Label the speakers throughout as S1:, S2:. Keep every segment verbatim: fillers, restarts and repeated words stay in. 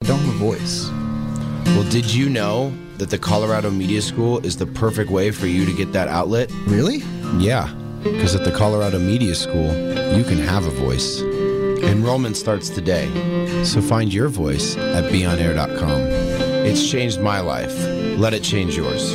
S1: don't have a voice. Well, did you know that the Colorado Media School is the perfect way for you to get that outlet?
S2: Really?
S1: Yeah, because at the Colorado Media School, you can have a voice. Enrollment starts today, so find your voice at be on air dot com. It's changed my life. Let it change yours.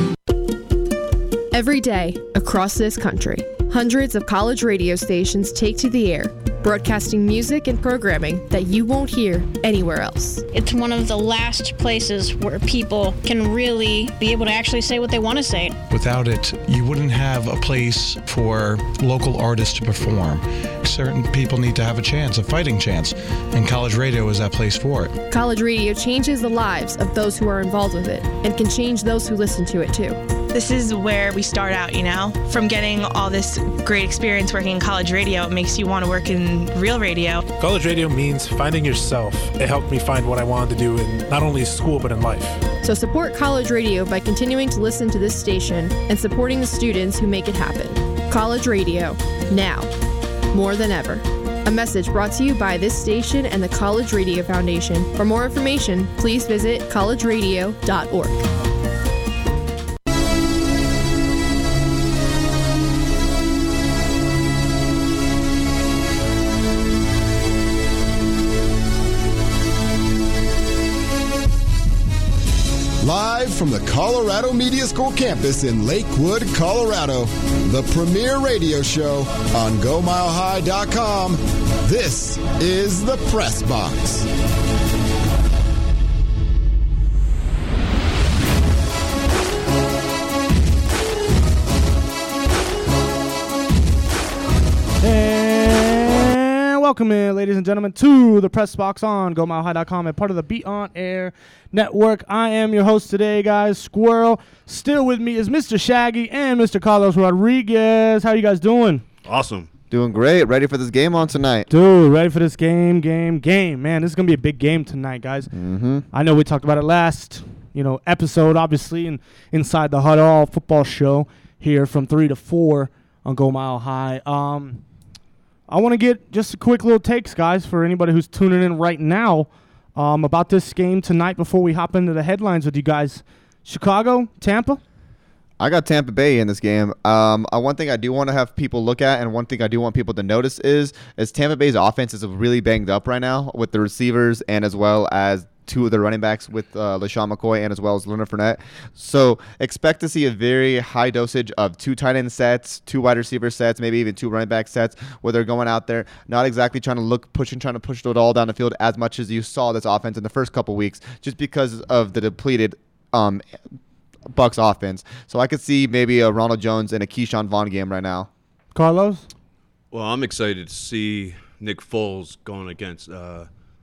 S3: Every day, across this country, hundreds of college radio stations take to the air, broadcasting music and programming that you won't hear anywhere else.
S4: It's one of the last places where people can really be able to actually say what they want to say.
S5: Without it, you wouldn't have a place for local artists to perform. Certain people need to have a chance, a fighting chance, and college radio is that place for it.
S3: College radio changes the lives of those who are involved with it and can change those who listen to it too.
S6: This is where we start out, you know? From getting all this great experience working in college radio, it makes you want to work in real radio.
S7: College radio means finding yourself. It helped me find what I wanted to do in not only school, but in life.
S3: So support college radio by continuing to listen to this station and supporting the students who make it happen. College radio, now, more than ever. A message brought to you by this station and the College Radio Foundation. For more information, please visit college radio dot org.
S2: Live from the Colorado Media School campus in Lakewood, Colorado, the premier radio show on go mile high dot com. This is the Press Box.
S8: And welcome in, ladies and gentlemen, to the Press Box on go mile high dot com and part of the Be On Air Network. I am your host today, guys, Squirrel. Still with me is Mister Shaggy and Mister Carlos Rodriguez. How you guys doing?
S9: Awesome.
S10: Doing great. Ready for this game on tonight.
S8: Dude, ready for this game, game, game. Man, this is going to be a big game tonight, guys.
S10: Mm-hmm.
S8: I know we talked about it last, you know, episode, obviously, and Inside the Huddle football show here from three to four on Go Mile High. Um, I want to get just a quick little takes, guys, for anybody who's tuning in right now um, about this game tonight before we hop into the headlines with you guys. Chicago, Tampa?
S10: I got Tampa Bay in this game. Um, uh, one thing I do want to have people look at, and one thing I do want people to notice is, is Tampa Bay's offense is really banged up right now with the receivers and as well as two of the running backs with uh, LaShawn McCoy and as well as Leonard Fournette. So expect to see a very high dosage of two tight end sets, two wide receiver sets, maybe even two running back sets where they're going out there, not exactly trying to look, pushing, trying to push it all down the field as much as you saw this offense in the first couple weeks just because of the depleted um Bucks offense. So I could see maybe a Ronald Jones and a Keyshawn Vaughn game right now.
S8: Carlos?
S9: Well, I'm excited to see Nick Foles going against uh,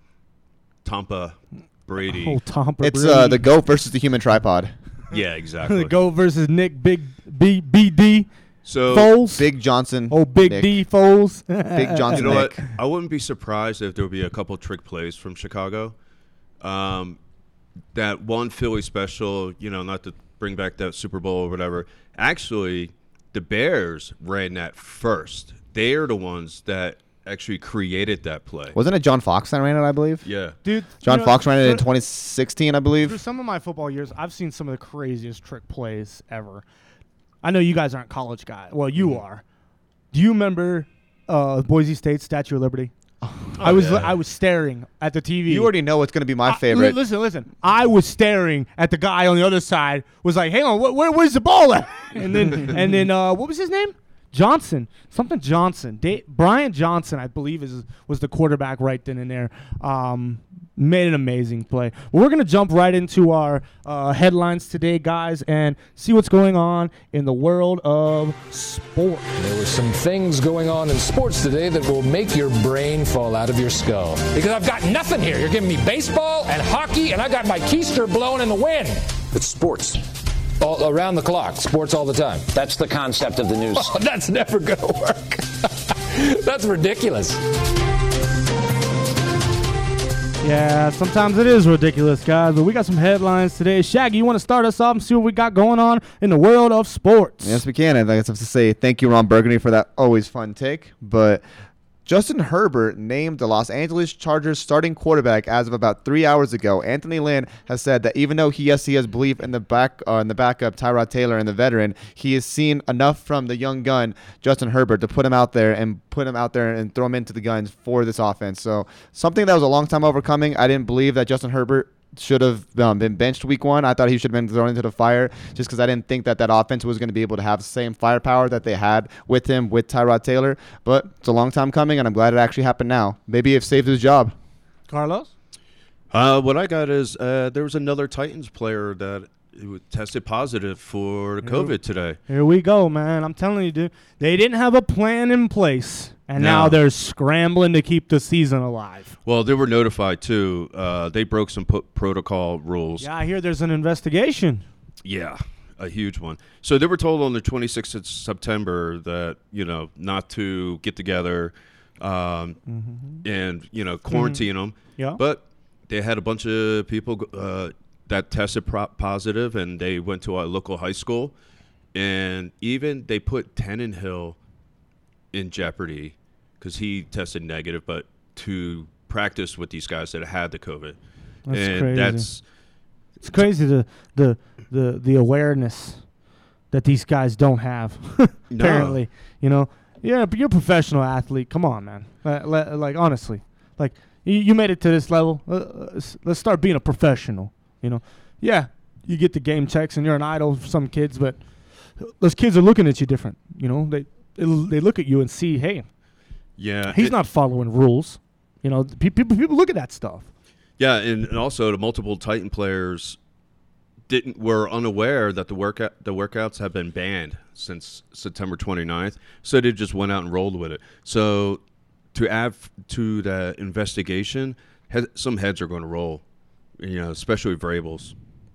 S9: Tampa Brady.
S8: Oh, Tampa
S10: It's
S8: Brady.
S10: uh, the GOAT versus the human tripod.
S9: Yeah, exactly.
S8: The GOAT versus Nick Big B B D
S9: So
S8: Foles.
S10: Big Johnson.
S8: Oh, Big
S10: Nick.
S8: D Foles.
S10: Big Johnson.
S9: You know
S10: Nick.
S9: what? I wouldn't be surprised if there would be a couple trick plays from Chicago. Um, that one Philly special, you know, not to bring back that Super Bowl or whatever. Actually, the Bears ran that first. They are the ones that actually created that play.
S10: Wasn't it John Fox that ran it, I believe?
S9: Yeah.
S8: Dude,
S10: John
S8: you know,
S10: Fox ran it in
S8: for-
S10: twenty sixteen, I believe.
S8: Through some of my football years, I've seen some of the craziest trick plays ever. I know you guys aren't college guys. Well, you
S9: Mm.
S8: are. Do you remember uh, Boise State Statue of Liberty?
S9: Oh,
S8: I was
S9: yeah.
S8: I was staring at the T V.
S10: You already know what's going to be my
S8: I-
S10: favorite.
S8: li- listen, listen. I was staring at the guy on the other side. Was like, hang on, wh- where, where's the ball at? And then and then uh, what was his name? Johnson, something Johnson. Da- Brian Johnson, I believe, is was the quarterback right then and there. Um, made an amazing play. Well, we're gonna jump right into our uh, headlines today, guys, and see what's going on in the world of sport.
S11: There were some things going on in sports today that will make your brain fall out of your skull. Because I've got nothing here. You're giving me baseball and hockey, and I got my keister blowing in the wind. It's sports. All around the clock. Sports all the time.
S12: That's the concept of the news.
S11: Oh, that's never going to work. That's ridiculous.
S8: Yeah, sometimes it is ridiculous, guys, but we got some headlines today. Shaggy, you want to start us off and see what we got going on in the world of sports?
S10: Yes, we can. And I guess I have to say thank you, Ron Burgundy, for that always fun take. But Justin Herbert named the Los Angeles Chargers starting quarterback as of about three hours ago. Anthony Lynn has said that even though he, yes, he has belief in the back uh, in the backup Tyrod Taylor and the veteran, he has seen enough from the young gun Justin Herbert to put him out there and put him out there and throw him into the guns for this offense. So something that was a long time overcoming. I didn't believe that Justin Herbert should have um, been benched week one. I thought he should have been thrown into the fire just because I didn't think that that offense was going to be able to have the same firepower that they had with him, with Tyrod Taylor. But it's a long time coming, and I'm glad it actually happened now. Maybe it saved his job.
S8: Carlos?
S9: Uh, what I got is uh, there was another Titans player that tested positive for COVID today.
S8: Here we go, man. I'm telling you, dude. They didn't have a plan in place, and
S9: No.
S8: now they're scrambling to keep the season alive.
S9: Well, they were notified, too. Uh, they broke some po- protocol rules.
S8: Yeah, I hear there's an investigation.
S9: Yeah, a huge one. So they were told on the twenty-sixth of September that, you know, not to get together um,
S8: Mm-hmm.
S9: and, you know, quarantine them.
S8: Yeah.
S9: But they had a bunch of people uh, that tested pro- positive, and they went to our local high school. And even they put Tannenhill in jeopardy because he tested negative, but to practice with these guys that had the COVID.
S8: That's
S9: and
S8: crazy.
S9: that's
S8: It's crazy the the the the awareness that these guys don't have. Apparently, you know, yeah, but you're a professional athlete. Come on, man. Like, like honestly, like you, you made it to this level. Uh, let's, let's start being a professional. You know, yeah, you get the game checks and you're an idol for some kids, but those kids are looking at you different. You know, they they look at you and see, hey,
S9: yeah,
S8: he's
S9: it-
S8: not following rules. You know, pe- people people look at that stuff.
S9: Yeah, and, and also the multiple Titan players didn't were unaware that the workout the workouts have been banned since September twenty-ninth, so they just went out and rolled with it. So to add f- to the investigation, he- some heads are going to roll, you know, especially Vrabel's.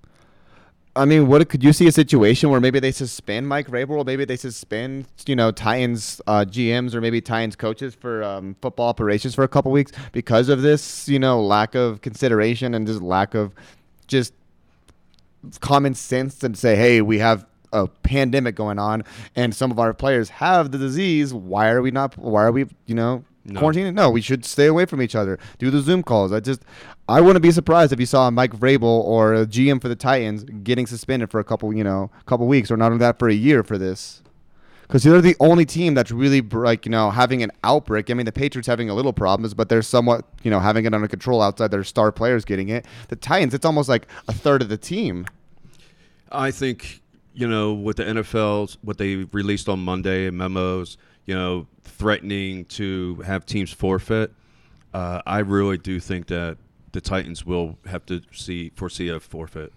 S10: I mean, what could you see a situation where maybe they suspend Mike Vrabel, or maybe they suspend, you know, Titans uh, G Ms or maybe Titans coaches for um, football operations for a couple weeks because of this, you know, lack of consideration and just lack of just common sense and say, hey, we have a pandemic going on and some of our players have the disease. Why are we not? Why are we, you know,
S9: No.
S10: quarantining? No, we should stay away from each other. Do the Zoom calls. I just, I wouldn't be surprised if you saw Mike Vrabel or a G M for the Titans getting suspended for a couple, you know, couple weeks, or not only that, for a year for this. Because they're the only team that's really, like, you know, having an outbreak. I mean, the Patriots having a little problems, but they're somewhat, you know, having it under control outside their star players getting it. The Titans, it's almost like a third of the team.
S9: I think, you know, with the N F L, what they released on Monday, memos, you know, threatening to have teams forfeit, uh, I really do think that the Titans will have to see foresee a forfeit.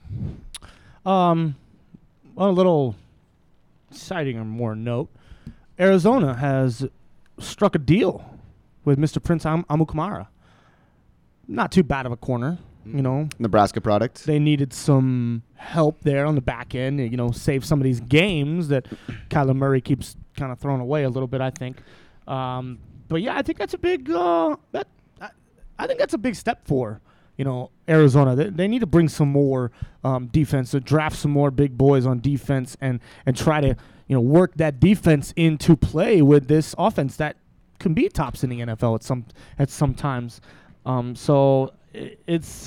S8: Um, on a little exciting or more note, Arizona has struck a deal with Mister Prince Am- Amukamara. Not too bad of a corner, you know.
S10: Nebraska product.
S8: They needed some help there on the back end, you know, save some of these games that Kyler Murray keeps kind of throwing away a little bit, I think. Um, but yeah, I think that's a big uh, that I, I think that's a big step for, you know, Arizona. They, they need to bring some more um, defense, to draft some more big boys on defense, and and try to, you know, work that defense into play with this offense that can be tops in the N F L at some at some times. Um, so it, it's.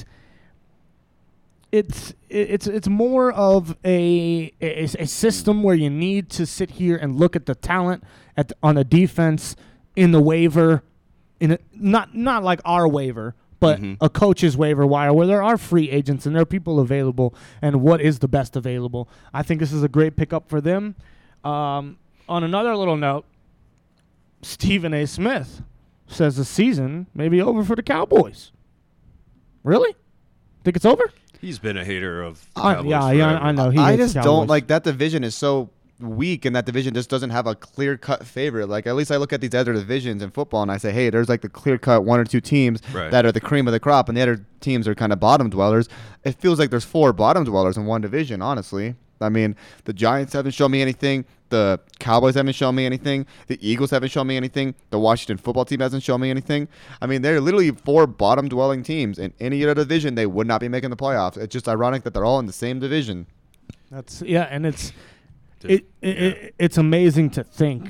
S8: It's it's it's more of a, a a system where you need to sit here and look at the talent at the, on the defense in the waiver, in a, not not like our waiver, but
S9: Mhm.
S8: a coach's waiver wire where there are free agents and there are people available, and what is the best available. I think this is a great pickup for them. Um, on another little note, Stephen A. Smith says the season may be over for the Cowboys. Really? Think it's over?
S9: He's been a hater of
S8: I-
S9: Cowboys
S8: yeah, yeah,
S9: forever.
S8: I know. He
S10: I
S8: hates
S10: just
S8: Cowboys.
S10: don't like that division is so weak, and that division just doesn't have a clear cut favorite. Like, at least I look at these other divisions in football and I say, hey, there's like the clear cut one or two teams
S9: Right.
S10: that are the cream of the crop, and the other teams are kind of bottom dwellers. It feels like there's four bottom dwellers in one division, honestly. I mean, the Giants haven't shown me anything. The Cowboys haven't shown me anything. The Eagles haven't shown me anything. The Washington football team hasn't shown me anything. I mean, they're literally four bottom-dwelling teams. In any other division, they would not be making the playoffs. It's just ironic that they're all in the same division.
S8: That's yeah, and it's it, it, it it's amazing to think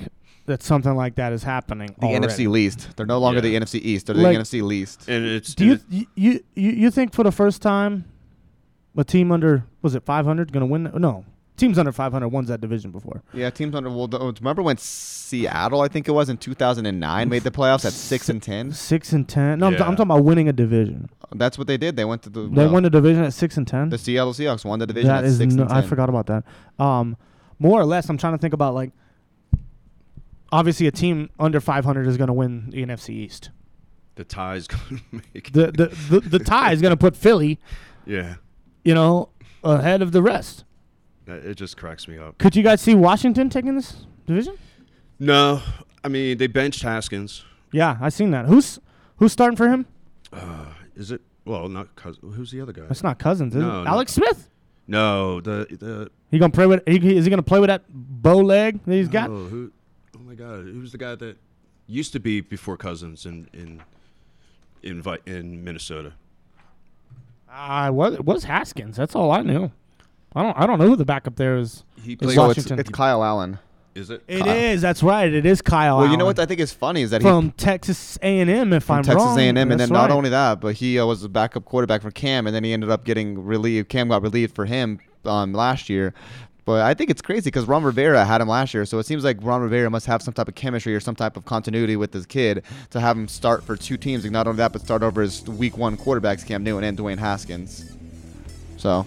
S8: that something like that is happening.
S10: The
S8: already.
S10: N F C least. They're no longer
S9: Yeah.
S10: the N F C East. They're the
S8: Like-
S10: N F C least.
S9: And it's
S8: Do you,
S9: and it-
S8: you you you think for the first time, a team under was it five hundred going to win? No, teams under five hundred won that division before.
S10: Yeah, teams under. Well, the- remember when Seattle, I think it was in two thousand nine, made the playoffs at six and ten.
S8: Six and ten. No, I'm,
S9: Yeah.
S8: t- I'm talking about winning a division.
S10: That's what they did. They went to the.
S8: They
S10: well,
S8: won the division at six and ten.
S10: The Seattle Seahawks won the division
S8: That
S10: at
S8: is
S10: six
S8: no,
S10: and ten.
S8: I forgot about that. Um, more or less, I'm trying to think about like. Obviously, a team under five hundred is going to win the N F C East.
S9: the tie's going to make
S8: The the the, the tie is going to put Philly,
S9: Yeah.
S8: you know, ahead of the rest.
S9: That- It just cracks me up.
S8: Could you guys see Washington taking this division?
S9: No. I mean, they benched Haskins.
S8: Yeah, I seen that. Who's who's starting for him?
S9: Uh, is it? Well, not Cousins. Who's the other guy?
S8: That's not Cousins, is
S9: No,
S8: it?
S9: no.
S8: Alex Smith.
S9: No, the the.
S8: He gonna play with? He, he- is he gonna play with that bow leg that he's got?
S9: Oh, who? Oh my God! Who's the guy that used to be before Cousins in in in, Vi- in Minnesota?
S8: Uh, what was Haskins? That's all I knew. I don't. I don't know who the backup there is.
S9: He
S8: is
S9: played-
S10: So it's,
S8: Washington.
S10: it's Kyle Allen.
S9: Is it?
S8: It is. That's right. It is Kyle.
S10: Well, you know
S8: Allen
S10: what I think is funny is that
S8: from
S10: he
S8: Texas A and M. If
S10: from
S8: I'm
S10: Texas
S8: wrong,
S10: A and M, and
S8: That's
S10: then not
S8: right.
S10: only that, but he uh, was the backup quarterback for Cam, and then he ended up getting relieved. Cam got relieved for him um, last year. But I think it's crazy because Ron Rivera had him last year, so it seems like Ron Rivera must have some type of chemistry or some type of continuity with this kid to have him start for two teams, and not only that, but start over his week one quarterbacks, Cam Newton and Dwayne Haskins. So,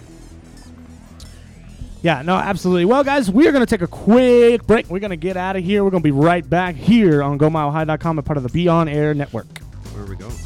S8: Yeah, no, absolutely. Well, guys, we're going to take a quick break. We're going to get out of here. We're going to be right back here on Go Mile High dot com, a part of the Be On Air Network.
S9: Where are we going?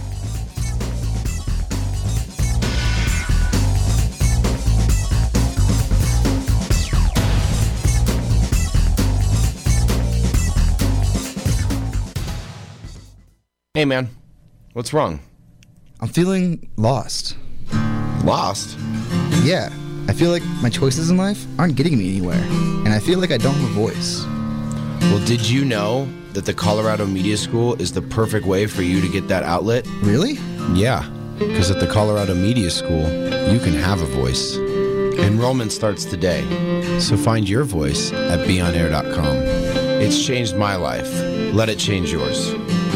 S1: Hey, man. What's wrong?
S12: I'm feeling lost.
S1: Lost?
S12: Yeah, I feel like my choices in life aren't getting me anywhere, and I feel like I don't have a voice.
S1: Well, did you know that the Colorado Media School is the perfect way for you to get that outlet?
S12: Really?
S1: Yeah, because at the Colorado Media School, you can have a voice. Enrollment starts today, so find your voice at be on air dot com. It's changed my life. Let it change yours.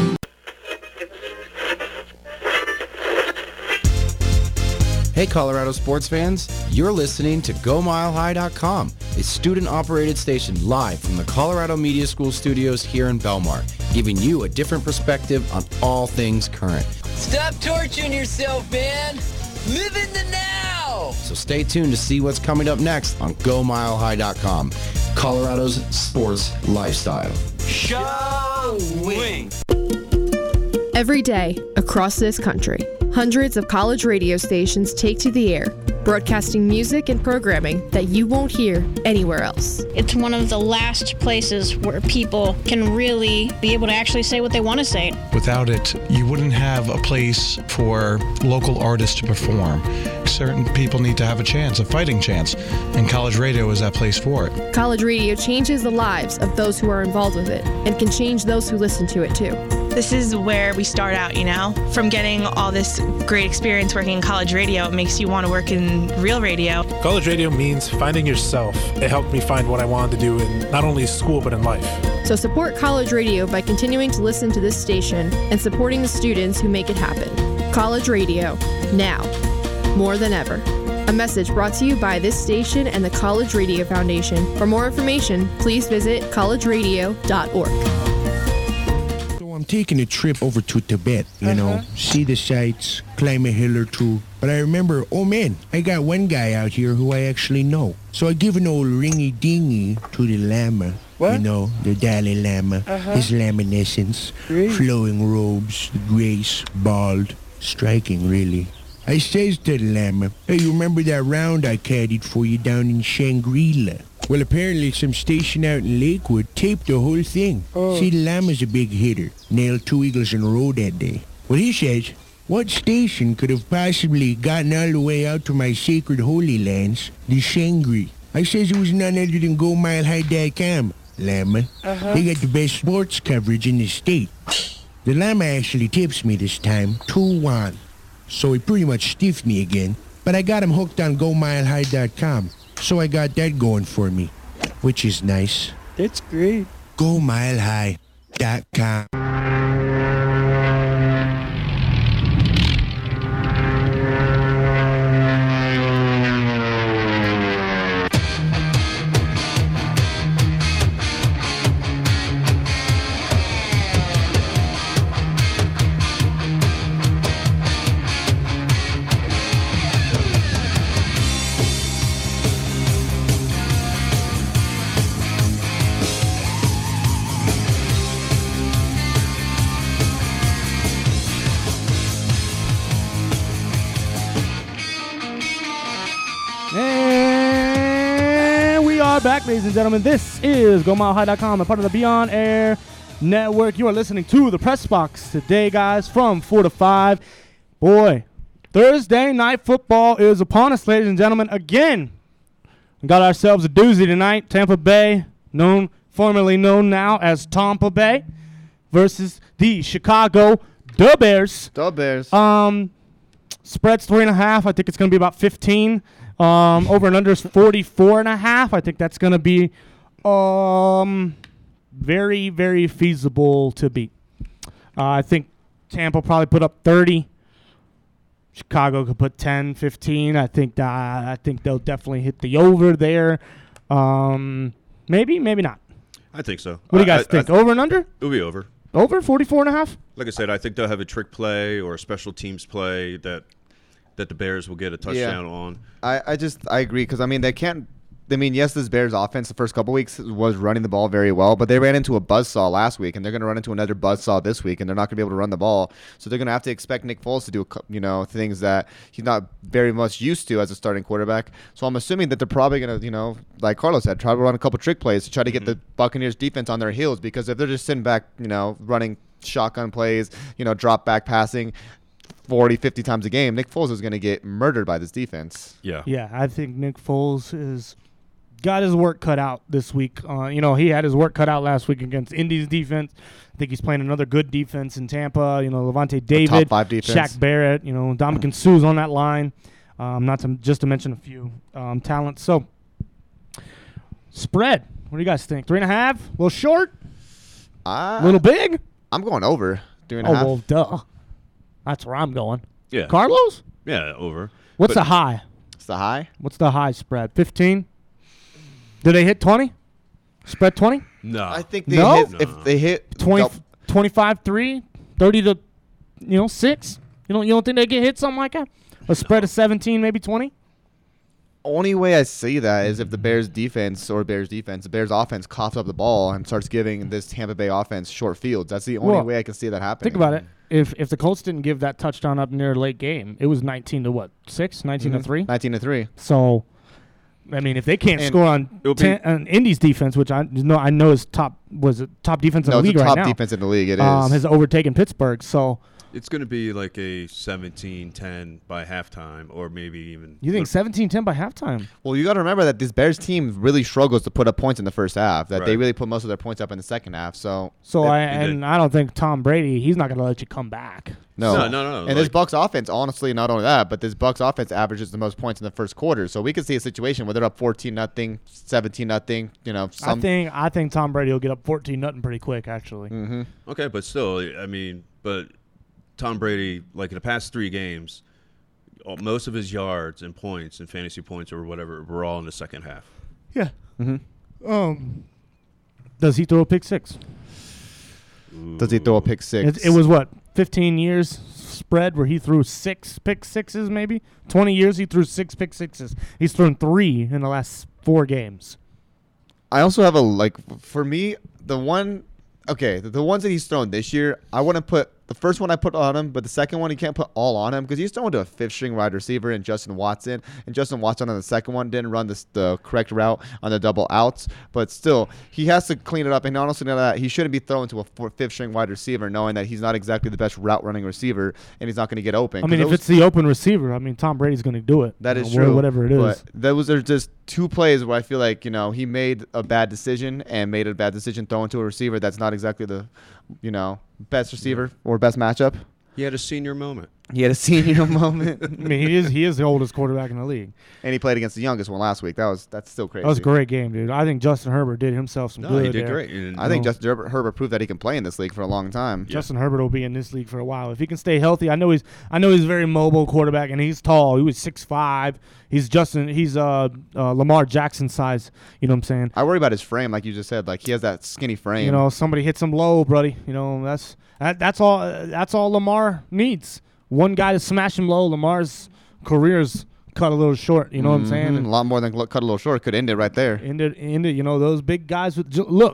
S1: Hey, Colorado sports fans, you're listening to Go Mile High dot com, a student-operated station live from the Colorado Media School studios here in Belmar, giving you a different perspective on all things current.
S13: Stop torturing yourself, man. Live in the now.
S1: So stay tuned to see what's coming up next on Go Mile High dot com, Colorado's sports lifestyle.
S13: Showing.
S3: Every day, across this country, hundreds of college radio stations take to the air, broadcasting music and programming that you won't hear anywhere else.
S4: It's one of the last places where people can really be able to actually say what they want to say.
S5: Without it, you wouldn't have a place for local artists to perform. Certain people need to have a chance, a fighting chance, and college radio is that place for it.
S3: College radio changes the lives of those who are involved with it and can change those who listen to it too.
S6: This is where we start out, you know? From getting all this great experience working in college radio, it makes you want to work in real radio.
S7: College radio means finding yourself. It helped me find what I wanted to do in not only school but in life.
S3: So support college radio by continuing to listen to this station and supporting the students who make it happen. College radio, now, more than ever. A message brought to you by this station and the College Radio Foundation. For more information, please visit college radio dot org.
S14: I'm taking a trip over to Tibet, you know, see the sights, climb a hill or two. But I remember, oh man, I got one guy out here who I actually know. So I give an old ringy-dingy to the Lama.
S15: What?
S14: You know, the Dalai Lama,
S15: Uh-huh.
S14: his laminescence,
S15: Great.
S14: flowing robes, the grace, bald, striking really. I says to the Lama, hey, you remember that round I caddied for you down in Shangri-La? Well, apparently some station out in Lakewood taped the whole thing.
S15: Oh.
S14: See, the Lama's a big hitter. Nailed two eagles in a row that day. Well, he says, what station could have possibly gotten all the way out to my sacred holy lands, the Shangri? I says it was none other than Go Mile High dot com, Lama.
S15: Uh-huh.
S14: They got the best sports coverage in the state. The Lama actually tips me this time, two one. So he pretty much stiffed me again, but I got him hooked on Go Mile High dot com. So I got that going for me, which is nice.
S15: That's great.
S14: go mile high dot com.
S8: Back, ladies and gentlemen. This is go mile high dot com, a part of the Beyond Air Network. You are listening to the Press Box today, guys, from four to five. Boy, Thursday night football is upon us, ladies and gentlemen. Again, we got ourselves a doozy tonight. Tampa Bay, known formerly known now as Tampa Bay, versus the Chicago Da Bears.
S10: Da Bears.
S8: Um, spread's three and a half. I think it's going to be about fifteen. Um, over and under is forty-four and a half. I think that's going to be um, very, very feasible to beat. Uh, I think Tampa will probably put up thirty. Chicago could put ten, fifteen. I think that, I think they'll definitely hit the over there. Um, maybe, maybe not.
S9: I think so.
S8: What do you
S9: I-
S8: guys
S9: I-
S8: think?
S9: I-
S8: Over and under?
S9: It'll be over.
S8: Over forty-four and a half?
S9: Like I said, I think they'll have a trick play or a special teams play that that the Bears will get a touchdown on.
S10: I, I just I agree because I mean they can't. I mean yes, this Bears offense the first couple weeks was running the ball very well, but they ran into a buzzsaw last week, and they're going to run into another buzzsaw this week, and they're not going to be able to run the ball. So they're going to have to expect Nick Foles to do you know things that he's not very much used to as a starting quarterback. So I'm assuming that they're probably going to you know like Carlos said, try to run a couple trick plays to try to get
S9: Mm-hmm.
S10: the Buccaneers defense on their heels, because if they're just sitting back you know running shotgun plays, you know drop back passing forty, fifty times a game, Nick Foles is going to get murdered by this defense.
S9: Yeah.
S8: Yeah, I think Nick Foles is got his work cut out this week. Uh, you know, he had his work cut out last week against Indy's defense. I think he's playing another good defense in Tampa. You know, Levante David,
S10: top five defense.
S8: Shaq Barrett, you know, Dominican Sue's on that line. Um, not to just to mention a few um, talents. So, spread. What do you guys think? Three and a half? A little short?
S10: A
S8: A little big?
S10: I'm going over. Three and a
S8: Oh,
S10: half.
S8: well, duh. That's where I'm going.
S9: Yeah.
S8: Carlos?
S9: Yeah, over.
S8: What's
S9: But-
S8: the high?
S10: It's the high.
S8: What's the high spread? fifteen? Did they hit twenty? Spread twenty?
S9: No.
S10: I think they
S8: No?
S10: hit if they hit
S8: twenty,
S10: dou-
S8: twenty-five three, thirty to, you know, six? You don't, you don't think they get hit something like that? A spread of seventeen, maybe twenty?
S10: Only way I see that is if the Bears defense or Bears defense, the Bears offense coughs up the ball and starts giving this Tampa Bay offense short fields. That's the only
S8: Well,
S10: way I can see that happening.
S8: Think about it. If if the Colts didn't give that touchdown up near late game, it was nineteen to what? six? nineteen to
S10: Mhm.
S8: three?
S10: nineteen to three.
S8: So, I mean, if they can't
S10: And
S8: score on,
S10: it'll be-
S8: ten, on Indy's defense, which I know I know is top was it top defense in
S10: No,
S8: the
S10: it's
S8: league
S10: the top
S8: right now.
S10: defense in the league. It
S8: um,
S10: is.
S8: has overtaken Pittsburgh. So,
S9: It's going to be like a seventeen ten by halftime, or maybe even.
S8: you think seventeen ten by halftime?
S10: Well, you got to remember that this Bears team really struggles to put up points in the first half. That they
S9: Right.
S10: really put most of their points up in the second half. So,
S8: So
S10: it-
S8: I
S9: he did.
S8: and I don't think Tom Brady. He's not going to let you come back.
S10: No,
S9: No, no, no,
S10: And this
S9: like-
S10: Bucks offense, honestly, not only that, but this Bucks offense averages the most points in the first quarter. So we could see a situation where they're up fourteen nothing, seventeen nothing. You know, some.
S8: I think I think Tom Brady will get up fourteen nothing pretty quick. Actually,
S10: Mhm.
S9: Okay, but still, I mean, but Tom Brady, like in the past three games, all- most of his yards and points and fantasy points or whatever were all in the second half.
S8: yeah.
S10: Mm-hmm.
S8: Um, does he throw a pick six?
S10: Does he throw a pick six?
S8: It, it was what fifteen years spread where he threw six pick sixes, maybe twenty years he threw six pick sixes. He's thrown three in the last four games.
S10: I also have a like for me the one. Okay, the, the ones that he's thrown this year, I wouldn't put the first one I put on him, but the second one you can't put all on him because he's thrown to a fifth string wide receiver in Justin Watson, and Justin Watson on the second one didn't run this, the correct route on the double outs, but still he has to clean it up. And honestly, know that he shouldn't be thrown to a four, fifth string wide receiver, knowing that he's not exactly the best route running receiver and he's not going to get open.
S8: I mean,
S10: 'Cause
S8: if
S10: those-
S8: it's the open receiver, I mean Tom Brady's going to do it.
S10: That
S8: you
S10: is
S8: know,
S10: true.
S8: Whatever it is.
S10: But those are just two plays where I feel like, you know, he made a bad decision and made a bad decision throwing to a receiver that's not exactly the, you know, best receiver or best matchup.
S9: He had a senior moment.
S10: He had a senior moment.
S8: I mean, he is he is the oldest quarterback in the league.
S10: And he played against the youngest one last week. That was that's still crazy.
S8: That was a great game, dude. I think Justin Herbert did himself some
S9: No,
S8: good.
S9: he did
S8: there.
S9: great. And,
S10: I think
S8: know,
S10: Justin Herbert, Herbert proved that he can play in this league for a long time.
S9: Yeah.
S8: Justin Herbert will be in this league for a while if he can stay healthy. I know he's I know he's a very mobile quarterback and he's tall. He was six five. He's Justin. He's uh, uh Lamar Jackson size. You know what I'm saying?
S10: I worry about his frame, like you just said. Like he has that skinny frame.
S8: You know, somebody hits him low, buddy. You know, that's that, that's all. Uh, that's all Lamar needs. One guy to smash him low. Lamar's career's cut a little short. You know
S10: mm-hmm.
S8: what I'm saying? And
S10: a lot more than cut a little short. Could end it right there.
S8: End it, end it. You know, those big guys with look.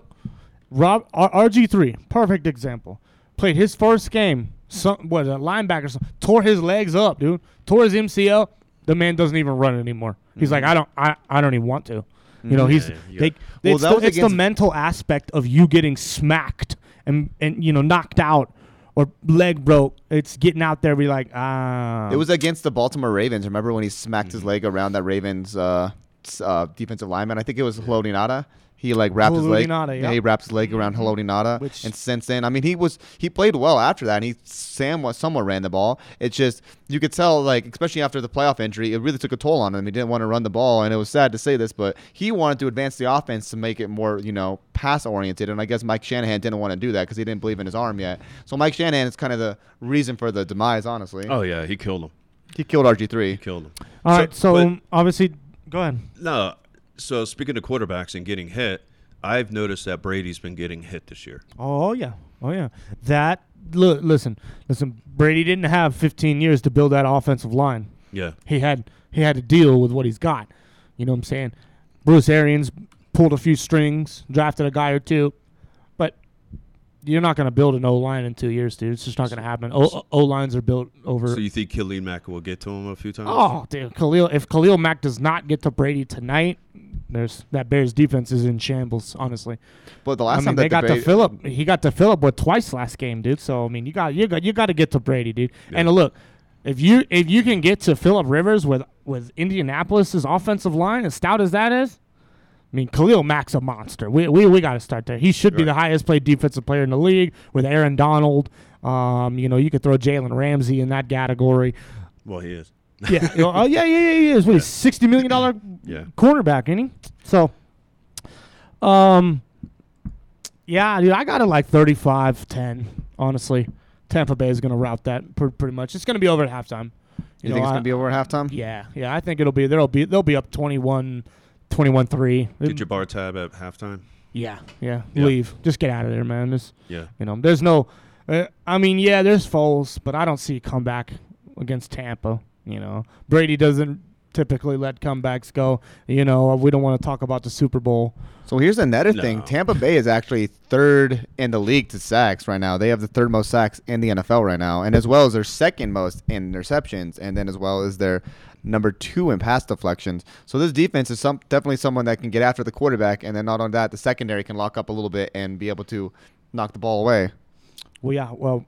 S8: Rob R G three, perfect example. Played his first game. Some what a linebacker some, tore his legs up, dude. Tore his M C L. The man doesn't even run anymore. He's mm-hmm. like, I don't, I, I don't even want to. You know, he's
S9: yeah, yeah.
S8: they.
S10: Well,
S8: it's
S10: that
S8: the,
S10: was
S8: it's the
S10: against-
S8: mental aspect of you getting smacked and and you know knocked out or leg broke. It's getting out there, be like, ah.
S10: It was against the Baltimore Ravens. Remember when he smacked his leg around that Ravens uh, uh, defensive lineman? I think it was Haloti Ngata. He like wrapped his leg.
S8: Ngata,
S10: Yeah,
S8: yep.
S10: he wrapped his leg around Haloti Ngata.
S8: Which-
S10: And since then, I mean, he was he played well after that. And he Sam was somewhat ran the ball. It's just you could tell, like especially after the playoff injury, it really took a toll on him. He didn't want to run the ball, and it was sad to say this, but he wanted to advance the offense to make it more, you know, pass oriented. And I guess Mike Shanahan didn't want to do that because he didn't believe in his arm yet. So Mike Shanahan is kind of the reason for the demise, honestly.
S9: Oh yeah, he killed him.
S10: He killed R G three.
S9: He killed him.
S8: All
S9: so,
S8: right, so
S9: but,
S8: obviously, go ahead.
S9: No, so speaking of quarterbacks and getting hit, I've noticed that Brady's been getting hit this year.
S8: Oh yeah, oh yeah. That look, listen, listen. Brady didn't have fifteen years to build that offensive line.
S9: Yeah,
S8: he had he had to deal with what he's got. You know what I'm saying? Bruce Arians pulled a few strings, drafted a guy or two, but you're not going to build an O line in two years, dude. It's just not going to happen. O O lines are built over.
S9: So you think Khalil Mack will get to him a few times?
S8: Oh, dude, Khalil. If Khalil Mack does not get to Brady tonight, there's that Bears defense is in shambles, honestly.
S10: But the last
S8: I mean,
S10: time
S8: they
S10: that
S8: got
S10: Brady,
S8: to Phillip. He got to Phillip with twice last game, dude. So I mean, you got you got you got to get to Brady, dude.
S9: Yeah.
S8: And look, if you if you can get to Phillip Rivers with with Indianapolis's offensive line, as stout as that is, I mean, Khalil Mack's a monster. We we, we got to start there. He should be
S9: Right.
S8: the highest paid defensive player in the league with Aaron Donald. Um, you know, you could throw Jalen Ramsey in that category.
S9: Well, he is.
S8: Yeah. you know, oh yeah, yeah, yeah, he is. What, he's sixty million dollar
S9: Yeah.
S8: cornerback, ain't he? So, um, yeah, dude, I got it like thirty-five ten. Honestly, Tampa Bay is gonna route that pr- pretty much. It's gonna be over at halftime.
S10: you,
S8: know,
S10: think it's
S8: I-
S10: gonna be over at halftime?
S8: Yeah, yeah, I think it'll be. There'll be. They'll be up twenty-one, twenty-one three.
S9: Get your bar tab at halftime.
S8: Yeah, yeah,
S9: Yeah.
S8: leave. Just get out of there, man. Just,
S9: Yeah.
S8: you know, there's no. Uh, I mean, yeah, there's Foles, but I don't see a comeback against Tampa. You know, Brady doesn't typically let comebacks go. You know, we don't want to talk about the Super Bowl.
S10: So here's another
S9: No.
S10: thing. Tampa Bay is actually third in the league to sacks right now. They have the third most sacks in the N F L right now, and as well as their second most in interceptions, and then as well as their number two in pass deflections. So this defense is some definitely someone that can get after the quarterback, and then not only that, the secondary can lock up a little bit and be able to knock the ball away.
S8: Well, yeah, well,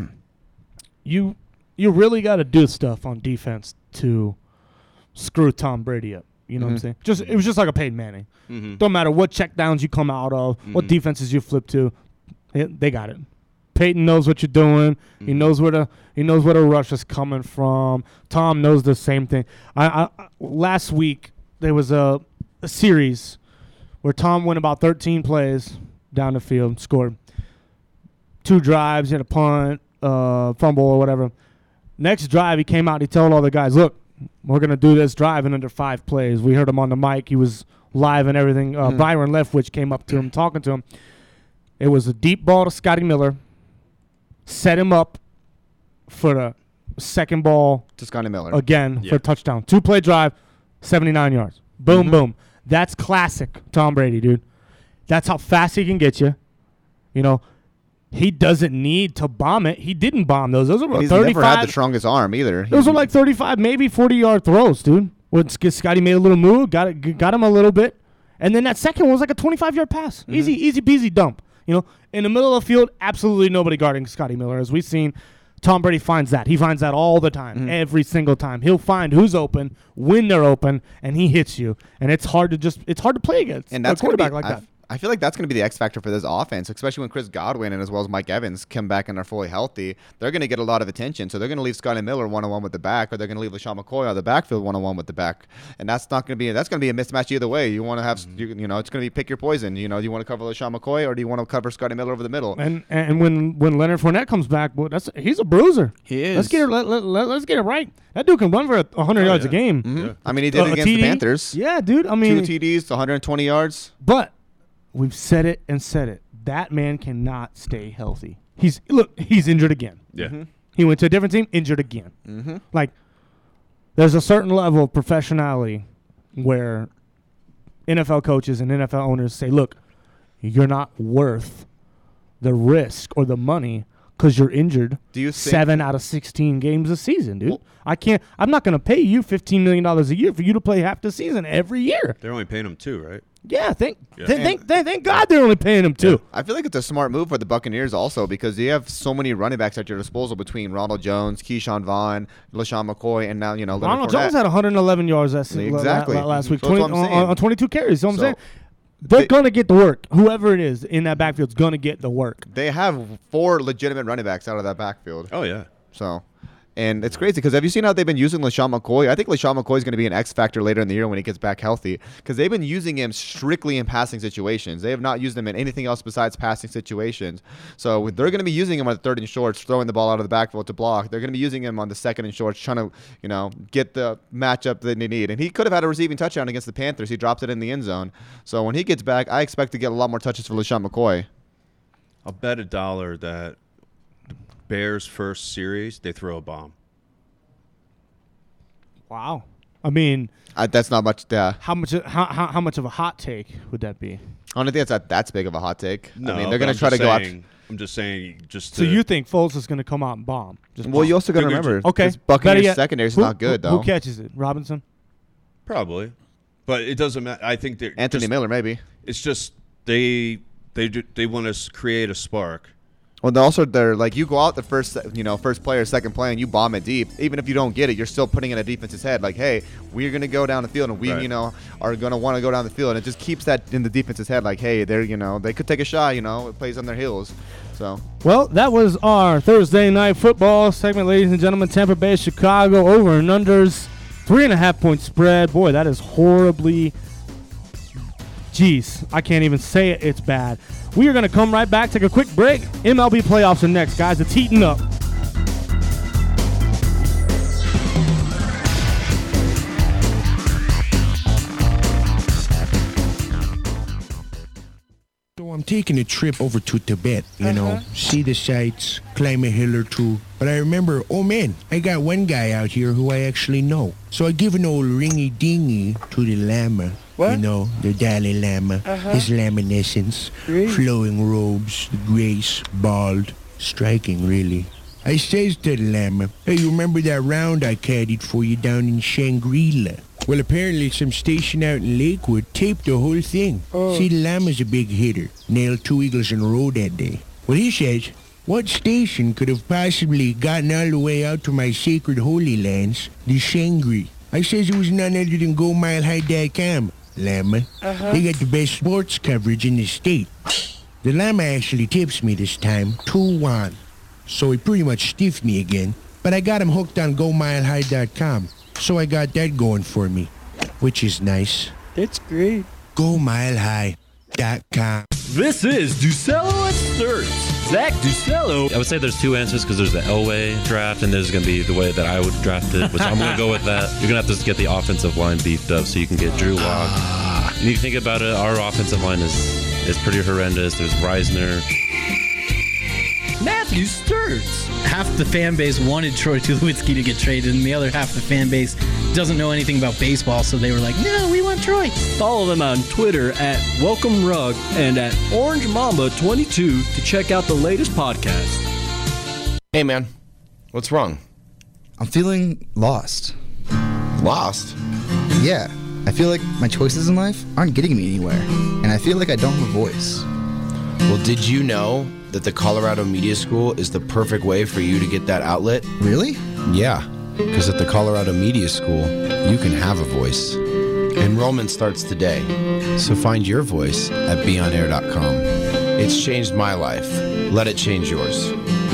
S8: you you really got to do stuff on defense to screw Tom Brady up. You know what I'm
S10: Mhm.
S8: saying? Just it was just like a Peyton Manning.
S9: Mhm.
S8: Don't matter what check downs you come out of, what
S9: Mhm.
S8: defenses you flip to, they, they got it. Peyton knows what you're doing. He
S9: Mhm.
S8: knows where the he knows where the rush is coming from. Tom knows the same thing. I, I I- last week there was a, a series where Tom went about thirteen plays down the field, scored two drives, hit a punt, uh, fumble or whatever. Next drive, he came out. He told all the guys, "Look, we're gonna do this drive in under five plays." We heard him on the mic. He was live and everything. Uh,
S10: Mhm.
S8: Byron Leftwich came up to him, talking to him. It was a deep ball to Scotty Miller. Set him up for the second ball
S10: To Scotty Miller.
S8: again
S9: Yeah.
S8: for a touchdown. Two play drive, seventy-nine yards. Boom,
S10: Mhm.
S8: boom. That's classic Tom Brady, dude. That's how fast he can get you. You know, he doesn't need to bomb it. He didn't bomb those. Those were
S10: He's never had
S8: thirty-five.
S10: the strongest arm either.
S8: Those
S10: He-
S8: were like thirty-five, maybe forty-yard throws, dude. When Sc- Scotty made a little move, got it, got him a little bit, and then that second one was like a twenty-five-yard pass.
S10: Mm-hmm.
S8: Easy, easy peasy dump. You know, in the middle of the field, absolutely nobody guarding Scotty Miller. As we've seen, Tom Brady finds that. He finds that all the time,
S10: Mhm.
S8: every single time. He'll find who's open, when they're open, and he hits you. And it's hard to just, it's hard to play against
S10: and
S8: a
S10: that's gonna be,
S8: quarterback like
S10: I,
S8: that.
S10: I feel like that's going to be the X factor for this offense, especially when Chris Godwin and as well as Mike Evans come back and are fully healthy. They're going to get a lot of attention. So they're going to leave Scotty Miller one-on-one with the back, or they're going to leave LaShawn McCoy on the backfield one-on-one with the back. And that's not going to be that's going to be a mismatch either way. You want to have mm-hmm. you, you know, it's going to be pick your poison. You know, do you want to cover LaShawn McCoy or do you want to cover Scotty Miller over the middle?
S8: And and when when Leonard Fournette comes back, well, that's he's a bruiser.
S10: He is.
S8: Let's get it let, let, let, let's get it right. That dude can run for one hundred oh, yards
S10: yeah.
S8: a game.
S10: Mm-hmm. Yeah. I mean, he did uh, it against
S8: T D.
S10: the Panthers.
S8: Yeah, dude. I mean,
S10: two T Ds, one hundred twenty yards.
S8: But we've said it and said it. That man cannot stay healthy. He's look. He's injured again.
S9: Yeah.
S10: Mm-hmm.
S8: He went to a different team, injured again.
S10: Mm-hmm.
S8: Like, there's a certain level of professionality where N F L coaches and N F L owners say, "Look, you're not worth the risk or the money." Because you're injured
S10: Do you
S8: seven out of sixteen games a season, dude. Well, I can't. I'm not going to pay you fifteen million dollars a year for you to play half the season every year.
S9: They're only paying him two, right?
S8: Yeah, thank,
S9: Yeah.
S8: th- thank, th- thank God they're only paying him two.
S10: Yeah. I feel like it's a smart move for the Buccaneers also because you have so many running backs at your disposal between Ronald Jones, Keyshawn Vaughn, LaShawn McCoy, and now, you know, Leonard
S8: Ronald
S10: Fournette.
S8: Jones had one hundred eleven yards that se-
S10: exactly.
S8: la- la- last week,
S10: So
S8: twenty,
S10: that's what I'm
S8: on,
S10: saying.
S8: on twenty-two carries. So I'm
S10: So
S8: saying they're
S10: they-
S8: going to get the work. Whoever it is in that backfield is going to get the work.
S10: They have four legitimate running backs out of that backfield.
S9: Oh, yeah.
S10: So, and it's crazy because have you seen how they've been using LaShawn McCoy? I think LaShawn McCoy is going to be an X factor later in the year when he gets back healthy because they've been using him strictly in passing situations. They have not used him in anything else besides passing situations. So they're going to be using him on the third and shorts, throwing the ball out of the backfield to block. They're going to be using him on the second and shorts, trying to, you know, get the matchup that they need. And he could have had a receiving touchdown against the Panthers. He dropped it in the end zone. So when he gets back, I expect to get a lot more touches for LaShawn McCoy.
S9: I'll bet a dollar that the Bears' first series, they throw a bomb.
S8: Wow. I mean,
S10: uh, that's not much. Uh,
S8: how much? How, how how much of a hot take would that be?
S10: I don't think that's not that's big of a hot take.
S9: No,
S10: I mean, they're
S9: but
S10: going
S9: I'm
S10: to try to
S9: just
S10: go out.
S9: saying- I'm just saying, just
S8: So
S9: to-
S8: you think Foles is going to come out and bomb? Just
S10: Well,
S8: bomb.
S10: you also got to remember,
S8: Okay.
S10: this Buccaneers
S8: Better yet,
S10: secondary is
S8: who-
S10: not good,
S8: who-
S10: though.
S8: Who catches it? Robinson?
S9: Probably, but it doesn't matter. I think they're
S10: Anthony
S9: just-
S10: Miller, maybe.
S9: It's just they they do, they want to create a spark.
S10: Well, they're also they're like you go out the first, you know, first player, second play, and you bomb it deep. Even if you don't get it, you're still putting in a defense's head. Like, hey, we're gonna go down the field, and we,
S9: Right.
S10: you know, are gonna want to go down the field, and it just keeps that in the defense's head. Like, hey, they're, you know, they could take a shot. You know, it plays on their heels. So.
S8: Well, that was our Thursday night football segment, ladies and gentlemen. Tampa Bay, Chicago, over and unders, three and a half point spread. Boy, that is horribly. Jeez, I can't even say it. It's bad. We are going to come right back, take a quick break. M L B playoffs are next, guys. It's heating up.
S14: So I'm taking a trip over to Tibet, you know, see the sights, climb a hill or two. But I remember, oh man, I got one guy out here who I actually know. So I give an old ringy-dingy to the Lama.
S15: What?
S14: You know, the Dalai Lama,
S15: Uh-huh.
S14: his laminescence,
S15: Great.
S14: flowing robes, the grace, bald, striking really. I says to the Lama, hey, you remember that round I caddied for you down in Shangri-La? Well, apparently some station out in Lakewood taped the whole thing.
S15: Oh.
S14: See, the Lama's a big hitter. Nailed two eagles in a row that day. Well, he says, what station could have possibly gotten all the way out to my sacred holy lands, the Shangri? I says it was none other than go mile high dot com, Lama.
S15: Uh-huh.
S14: They got the best sports coverage in the state. The Lama actually tips me this time, two one. So he pretty much stiffed me again, but I got him hooked on go mile high dot com. So I got that going for me, which is nice.
S15: That's great.
S14: go mile high dot com.
S16: This is Ducello at Sturts. Zach Ducello.
S17: I would say there's two answers because there's the Elway draft and there's going to be the way that I would draft it, which I'm going to go with that. You're going to have to get the offensive line beefed up so you can get Drew Lock. And you think about it, our offensive line is is pretty horrendous. There's Reisner.
S16: Matthew Sturts.
S18: Half the fan base wanted Troy Tulowitzki to get traded, and the other half of the fan base doesn't know anything about baseball, so they were like, no, we want Troy.
S16: Follow them on Twitter at Welcome Rug and at Orange Mamba twenty-two to check out the latest podcast.
S1: Hey, man. What's wrong?
S12: I'm feeling lost.
S1: Lost?
S12: Yeah. I feel like my choices in life aren't getting me anywhere, and I feel like I don't have a voice.
S1: Well, did you know that the Colorado Media School is the perfect way for you to get that outlet?
S12: Really?
S1: Yeah, because at the Colorado Media School, you can have a voice. Enrollment starts today, so find your voice at be on air dot com. It's changed my life. Let it change yours.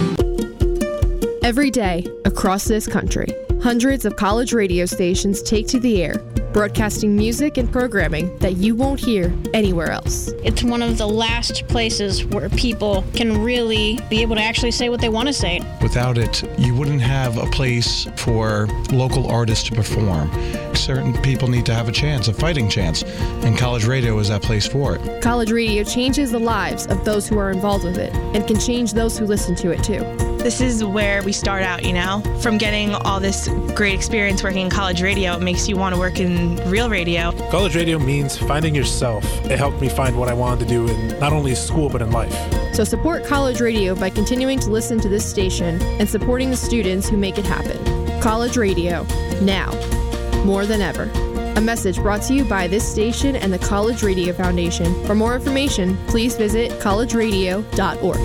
S3: Every day, across this country, hundreds of college radio stations take to the air, broadcasting music and programming that you won't hear anywhere else.
S4: It's one of the last places where people can really be able to actually say what they want to say.
S5: Without it, you wouldn't have a place for local artists to perform. Certain people need to have a chance, a fighting chance, and college radio is that place for it.
S3: College radio changes the lives of those who are involved with it and can change those who listen to it too.
S6: This is where we start out, you know? From getting all this great experience working in college radio, it makes you want to work in real radio.
S7: College radio means finding yourself. It helped me find what I wanted to do in not only school but in life.
S3: So support college radio by continuing to listen to this station and supporting the students who make it happen. College radio, now, more than ever. A message brought to you by this station and the College Radio Foundation. For more information, please visit college radio dot org.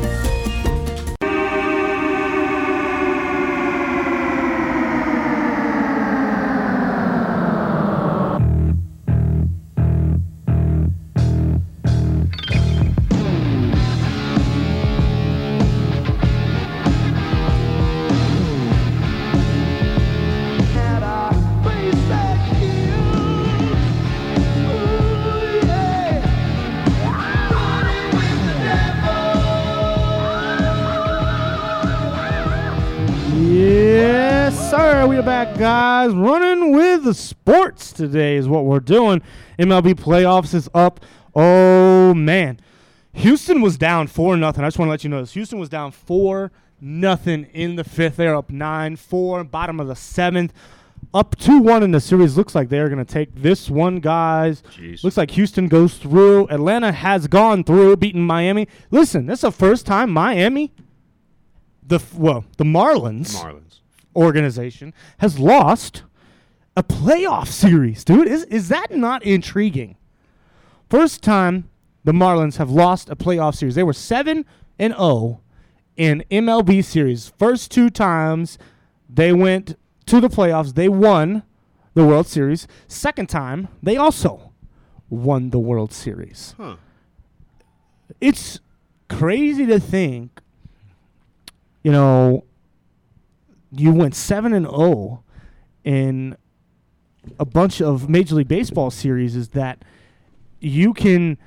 S8: Back, guys. Running with the sports today is what we're doing. M L B playoffs is up. Oh man, Houston was down four nothing. I just want to let you know this. Houston was down four nothing in the fifth. They're up nine four. Bottom of the seventh. Up two one in the series. Looks like they're gonna take this one, guys.
S9: Jeez.
S8: Looks like Houston goes through. Atlanta has gone through, beating Miami. Listen, this is the first time Miami, the well, the Marlins.
S9: Marlins.
S8: Organization has lost a playoff series, dude. Is is that not intriguing? First time the Marlins have lost a playoff series. They were seven and oh in M L B series. First two times they went to the playoffs, they won the World Series. Second time, they also won the World Series.
S9: Huh.
S8: It's crazy to think, you know, you went seven and oh in a bunch of Major League Baseball series, is that you can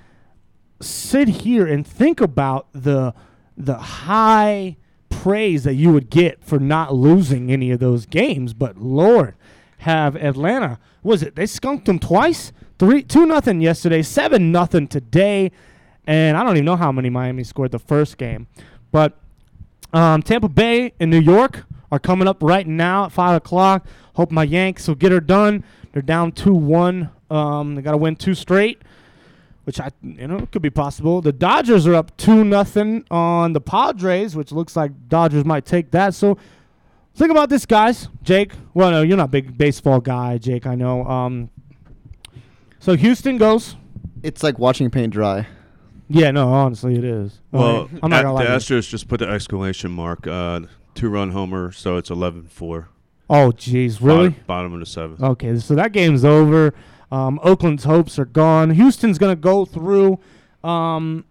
S8: sit here and think about the the high praise that you would get for not losing any of those games. But Lord, have Atlanta, was it, they skunked them twice? Three, two nothing yesterday, seven nothing today, and I don't even know how many Miami scored the first game. But um, Tampa Bay and New York are coming up right now at five o'clock. Hope my Yanks will get her done. They're down two one. Um, they got to win two straight, which I, you know, could be possible. The Dodgers are up two nothing on the Padres, which looks like Dodgers might take that. So think about this, guys. Jake, well, no, you're not a big baseball guy, Jake, I know. Um, so Houston goes.
S10: It's like watching paint dry.
S8: Yeah, no, honestly, it is.
S9: Well,
S8: okay. I'm not gonna lie.
S9: The Astros just put the exclamation mark. Uh, Two-run homer, so it's eleven four.
S8: Oh, geez, really?
S9: Bottom, bottom of the seventh.
S8: Okay, so that game's over. Um, Oakland's hopes are gone. Houston's going to go through um,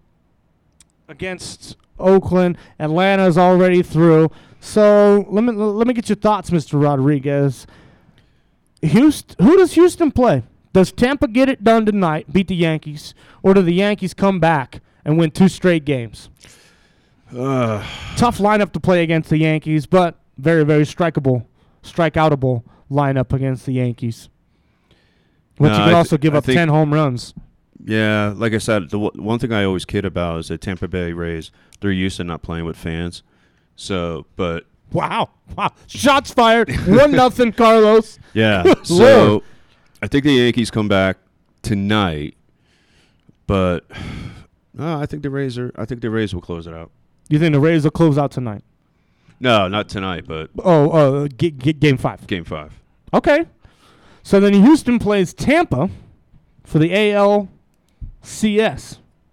S8: against Oakland. Atlanta's already through. So let me let me get your thoughts, Mister Rodriguez. Houston, who does Houston play? Does Tampa get it done tonight, beat the Yankees, or do the Yankees come back and win two straight games?
S9: Uh,
S8: Tough lineup to play against the Yankees, but very, very strikeable, strikeoutable lineup against the Yankees. But
S9: no,
S8: you can
S9: th-
S8: also give
S9: I
S8: up ten home runs.
S9: Yeah, like I said, the w- one thing I always kid about is that Tampa Bay Rays, they're used to not playing with fans. So, but
S8: wow, wow, shots fired, one nothing, Carlos.
S9: Yeah, so I think the Yankees come back tonight, but uh, I think the Rays are. I think the Rays will close it out.
S8: You think the Rays will close out tonight?
S9: No, not tonight, but
S8: oh, uh, g- g- game five.
S9: Game five.
S8: Okay, so then Houston plays Tampa for the A L C S.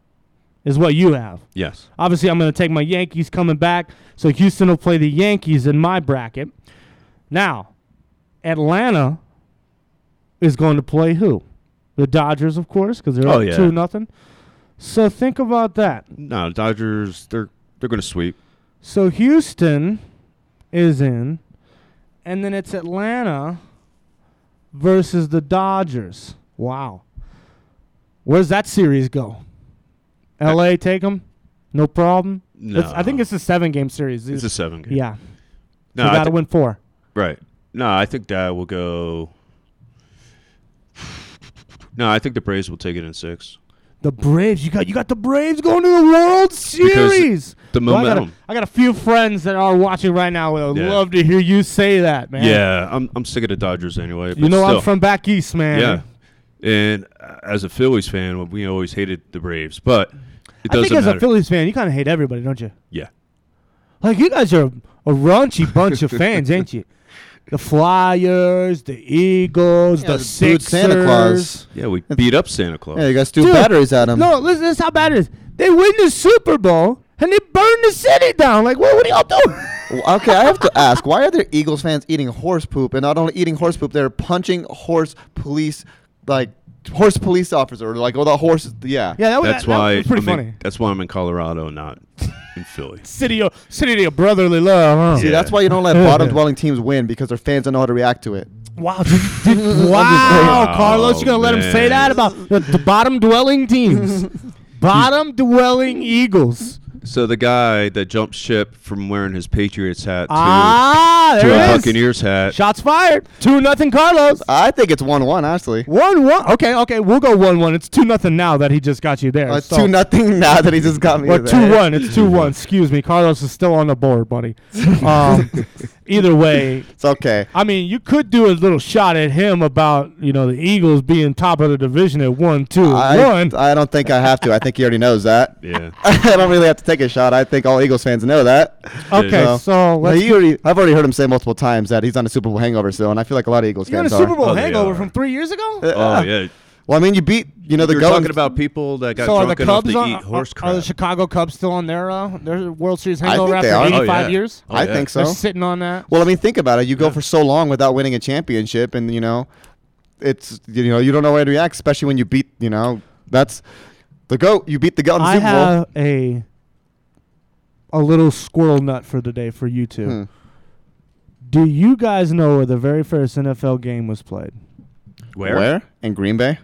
S8: Is what you have.
S9: Yes.
S8: Obviously, I'm going to take my Yankees coming back, so Houston will play the Yankees in my bracket. Now, Atlanta is going to play who? The Dodgers, of course, because they're
S9: Oh,
S8: up
S9: yeah.
S8: two nothing. So think about that.
S9: No, Dodgers. They're they're going to sweep.
S8: So Houston is in, and then it's Atlanta versus the Dodgers. Wow. Where's that series go? L A take them? No problem?
S9: No.
S8: It's, I think it's a seven-game series.
S9: It's a seven game.
S8: Yeah.
S9: No,
S8: you
S9: I
S8: got to
S9: thi-
S8: win four.
S9: Right. No, I think that will go. No, I think the Braves will take it in six.
S8: The Braves. You got you got the Braves going to the World Series.
S9: the
S8: Well, I got a-
S9: momentum.
S8: I got a few friends that are watching right now. I would
S9: Yeah.
S8: love to hear you say that, man.
S9: Yeah, I'm I'm sick of the Dodgers anyway.
S8: You
S9: but
S8: know
S9: still.
S8: I'm from back east, man.
S9: Yeah. And uh, as a Phillies fan, we always hated the Braves, but it
S8: I
S9: doesn't
S8: think as
S9: matter.
S8: a Phillies fan, you kind of hate everybody, don't you?
S9: Yeah.
S8: Like, you guys are a raunchy bunch of fans, ain't you? The Flyers, the Eagles,
S10: Yeah,
S8: the
S10: the booed
S8: Sixers.
S10: Santa Claus.
S9: Yeah, we beat up Santa Claus.
S10: Yeah, you guys threw
S8: Dude,
S10: batteries at him.
S8: No, listen, this is how bad it is. They win the Super Bowl, and they burn the city down. Like, what, what are y'all doing?
S10: Well, okay, I have to ask, why are there Eagles fans eating horse poop? And not only eating horse poop, they're punching horse police, like, horse police officer, like, oh, the horse, yeah.
S8: Yeah, that was,
S9: That's
S8: that, that
S9: why
S8: was pretty
S9: I'm in-
S8: funny.
S9: that's why I'm in Colorado, not in Philly.
S8: City of, city of brotherly love, huh?
S10: See, that's why you don't let bottom-dwelling teams win, because their fans don't know how to react to it.
S8: Wow, did, did, wow, Carlos, you gonna let him say
S9: man.
S8: that about the, the bottom-dwelling teams? Bottom-dwelling Eagles.
S9: So the guy that jumped ship from wearing his Patriots hat to,
S8: Ah,
S9: to
S8: there
S9: a
S8: it is.
S9: Buccaneers hat.
S8: Shots fired. Two nothing, Carlos.
S10: I think it's one one, honestly.
S8: One one. Okay, okay, we'll go one one. It's two nothing now that he just got you there.
S10: Uh,
S8: so-
S10: two nothing now that he just got me
S8: Or
S10: there.
S8: two one. It's two one. Excuse me. Carlos is still on the board, buddy. Um, either way,
S10: It's okay.
S8: I mean, you could do a little shot at him about you know the Eagles being top of the division at one two
S10: I,
S8: one.
S10: I don't think I have to. I think he already knows that.
S9: Yeah.
S10: I don't really have to take a shot. I think all Eagles fans know that.
S8: Okay,
S10: So-
S8: so
S10: No,
S8: let's.
S10: he already, I've already heard him say multiple times that he's on a Super Bowl hangover still, and I feel like a lot of Eagles
S8: You're on a
S10: fans
S8: Super
S10: are.
S8: Bowl
S9: Oh, they
S8: hangover
S9: are.
S8: from three years ago.
S9: Oh yeah.
S10: Well, I mean, you beat, you know, the
S9: You're
S10: goat.
S9: talking about people that got
S8: So are
S9: drunk
S8: the
S9: enough
S8: Cubs
S9: to
S8: on,
S9: eat
S8: are,
S9: horse
S8: are the
S9: crap.
S8: Chicago Cubs still on their uh, their World Series
S10: I
S8: hangover
S10: think they
S8: after
S10: are. Oh,
S8: eighty-five
S9: yeah.
S8: years?
S9: Oh,
S10: I
S9: yeah.
S10: think so.
S8: They're sitting on that.
S10: Well, I mean, think about it. You go for so long without winning a championship, and you know, it's you know, you don't know how to react, especially when you beat, you know, that's the goat. You beat the goat in the
S8: I
S10: Super Bowl.
S8: have a a little squirrel nut for the day for you two.
S10: Hmm.
S8: Do you guys know where the very first N F L game was played?
S9: Where?
S10: Where? In Green Bay?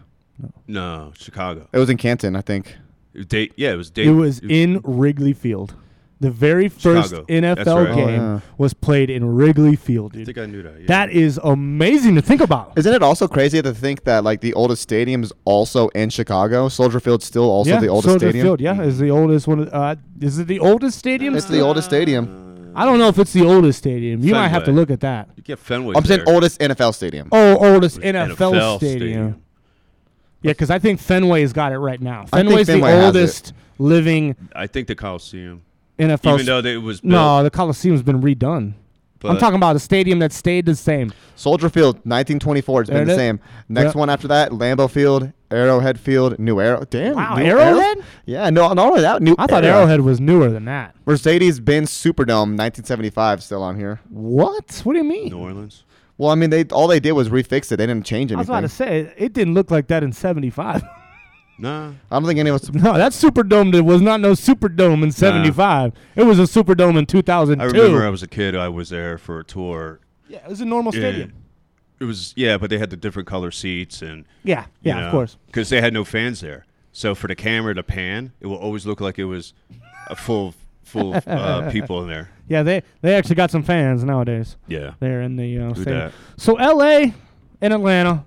S9: No, Chicago.
S10: It was in Canton, I think.
S9: It was Date. Yeah, it was Date.
S8: It was in Wrigley Field. The very first
S9: Chicago.
S8: N F L
S9: That's right.
S8: game
S10: Oh, yeah.
S8: was played in Wrigley Field,
S9: I
S8: dude.
S9: think I knew that. Yeah.
S8: That is amazing to think about.
S10: Isn't it also crazy to think that like the oldest stadium is also in Chicago? Soldier Field's still also
S8: yeah,
S10: the oldest
S8: Soldier
S10: stadium.
S8: Field, yeah, is the oldest one. of- Uh, is it the oldest stadium?
S10: It's the oldest stadium.
S8: I don't know if it's the oldest stadium. You might have to
S9: Fenway.
S8: look at that.
S9: You get Fenway.
S10: I'm saying oldest N F L stadium.
S8: Oh, oldest N F L,
S9: N F L
S8: stadium.
S9: stadium.
S8: Yeah, because I think Fenway's got it right now.
S10: I think
S8: Fenway's
S10: Fenway
S8: the
S10: has
S8: oldest living
S9: I think the Coliseum.
S8: N F L.
S9: Even though they- it was built.
S8: no, the Coliseum's been redone. I'm
S9: But-
S8: talking about a stadium that stayed the same.
S10: Soldier Field, nineteen twenty-four. It's
S8: There
S10: been
S8: it
S10: the
S8: is.
S10: same. Next
S8: Yeah.
S10: one after that, Lambeau Field, Arrowhead Field, New Arrow. Damn.
S8: Wow,
S10: New
S8: Arrowhead?
S10: Yeah, no, not only that. New
S8: I thought
S10: Arrow.
S8: Arrowhead was newer than that.
S10: Mercedes-Benz Superdome, nineteen seventy-five, still on here.
S8: What? What do you mean?
S9: New Orleans.
S10: Well, I mean, they all they did was refix it. They didn't change
S8: I was
S10: anything.
S8: about to say it didn't look like that in seventy-five.
S9: Nah.
S10: I don't think any of us.
S8: No, that Superdome that was not no Superdome in seventy-five. It was a Superdome in two thousand two.
S9: I remember I was a kid. I was there for a tour.
S8: Yeah, it was a normal stadium.
S9: And It was yeah, but they had the different color seats and
S8: Yeah,
S9: you
S8: yeah, of
S9: know,
S8: course.
S9: because they had no fans there. So for the camera to pan, it will always look like it was a full full of uh, people in there.
S8: Yeah, they they actually got some fans nowadays.
S9: Yeah.
S8: There in the uh,
S9: Who
S8: stadium.
S9: dat?
S8: So L A and Atlanta.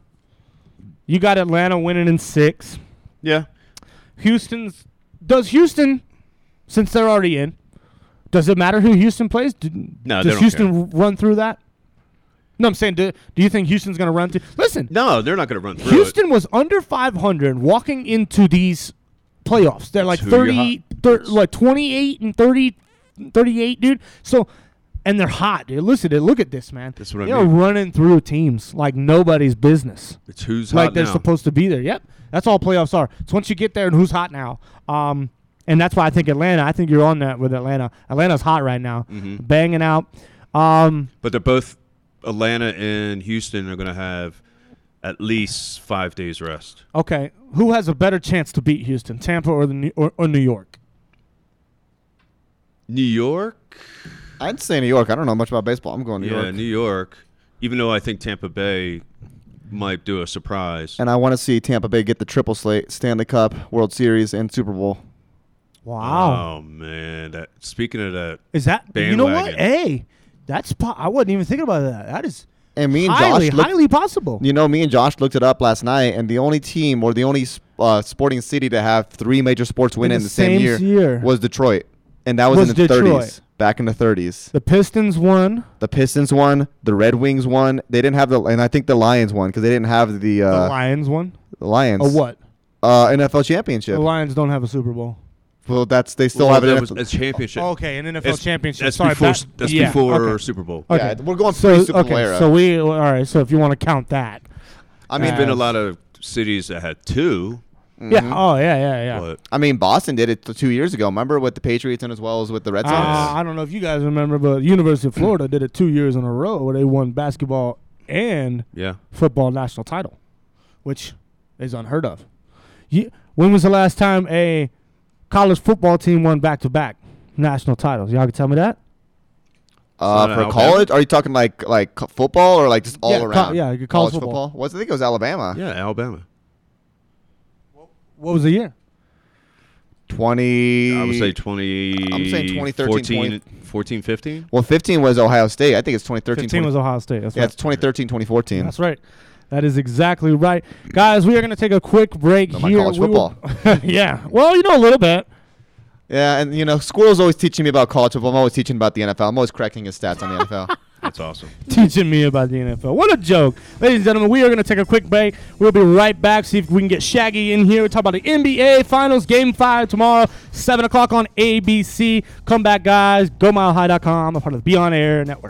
S8: You got Atlanta winning in six.
S9: Yeah.
S8: Houston's does Houston, since they're already in, does it matter who Houston plays? Do,
S9: No, they
S8: does
S9: don't
S8: Houston r- run through that? No, I'm saying, do, do you think Houston's going to run through? Listen,
S9: No, they're not going to run through
S8: Houston was under five hundred walking into these playoffs. They're like
S9: who you're
S8: thirty,
S9: hot-
S8: thir- like twenty-eight and thirty, thirty-eight, dude. So, and they're hot, dude. Listen, dude, look at this, man.
S9: That's what I
S8: they're
S9: mean.
S8: running through teams like nobody's business.
S9: it. It's who's
S8: like
S9: hot
S8: they're
S9: now.
S8: supposed to be there. Yep, that's all playoffs are. It's once you get there and who's hot now. Um, and that's why I think Atlanta. I think you're on that with Atlanta. Atlanta's hot right now,
S9: Mhm.
S8: banging out. Um,
S9: But they're both Atlanta and Houston are going to have at least five days rest.
S8: Okay, who has a better chance to beat Houston, Tampa or the New, or, or New York?
S9: New York?
S10: I'd say New York. I don't know much about baseball. I'm going New
S9: yeah,
S10: York.
S9: New York. Even though I think Tampa Bay might do a surprise.
S10: And I want to see Tampa Bay get the triple slate, Stanley Cup, World Series, and Super Bowl.
S8: Wow.
S9: Oh, man. That, speaking of that,
S8: Is that
S9: bandwagon,
S8: you know what? Hey, that's po- I wasn't even thinking about that. That is
S10: and me and
S8: highly,
S10: Josh looked,
S8: highly possible.
S10: You know, me and Josh looked it up last night, and the only team or the only uh, sporting city to have three major sports win in,
S8: In
S10: the,
S8: the
S10: same,
S8: same
S10: year,
S8: year.
S10: was Detroit, and that was,
S8: Was
S10: in the
S8: Detroit.
S10: thirties. Back in the thirties.
S8: The Pistons won.
S10: The Pistons won. The Red Wings won. They didn't have the, and I think the Lions won because they didn't have the. Uh,
S8: the Lions won.
S10: The Lions.
S8: Or what?
S10: Uh, N F L championship.
S8: The Lions don't have a Super Bowl.
S10: Well, that's they still
S9: Well,
S10: have an
S9: that
S10: N F L
S9: was a championship.
S8: Oh, okay, an N F L
S9: It's-
S8: championship.
S9: That's
S8: Sorry,
S9: before.
S8: that-
S9: that's
S8: yeah,
S9: before
S8: okay.
S9: Super Bowl.
S8: Okay,
S10: Yeah, we're going
S8: so,
S10: pre-Super Bowl
S8: okay,
S10: era.
S8: So we all right. So if you want to count that,
S10: I
S9: There's
S10: mean,
S9: been a
S8: as-
S9: lot of cities that had two.
S8: Yeah. Oh yeah, yeah, yeah.
S9: But
S10: I mean, Boston did it th- two years ago. Remember with the Patriots and as well as with the Red
S8: Uh,
S10: Sox.
S8: I don't know if you guys remember, but University of Florida did it two years in a row where they won basketball and
S9: Yeah.
S8: football national title, which is unheard of. You, when was the last time a college football team won back-to-back national titles? Y'all can tell me that?
S10: Uh,
S9: It's not
S10: for
S9: Alabama?
S10: college, are you talking like like co- football or like just all
S8: Yeah, co-
S10: around?
S8: yeah, college
S10: college
S8: football.
S10: football. What's I think it was Alabama.
S9: Yeah, Alabama.
S8: What was the year?
S10: Twenty.
S9: I would say twenty.
S10: I'm saying twenty thirteen,
S9: fourteen, fourteen, fifteen.
S10: Well, fifteen was Ohio State. I think it's twenty thirteen.
S8: fifteen was Ohio State. That's
S10: yeah,
S8: right.
S10: it's twenty thirteen, twenty fourteen.
S8: That's right. That is exactly right. Guys, we are going to take a quick break
S10: Know my
S8: here.
S10: college
S8: We will-
S10: football.
S8: yeah. Well, you know a little bit.
S10: Yeah, and you know, school is always teaching me about college football. I'm always teaching about the N F L. I'm always cracking his stats on the N F L.
S9: That's awesome.
S8: Teaching me about the N F L. What a joke. Ladies and gentlemen, we are going to take a quick break. We'll be right back, see if we can get Shaggy in here. We'll talk about the N B A Finals, Game five tomorrow, seven o'clock on A B C. Come back, guys. Go mile high dot com, a part of the Be On Air Network.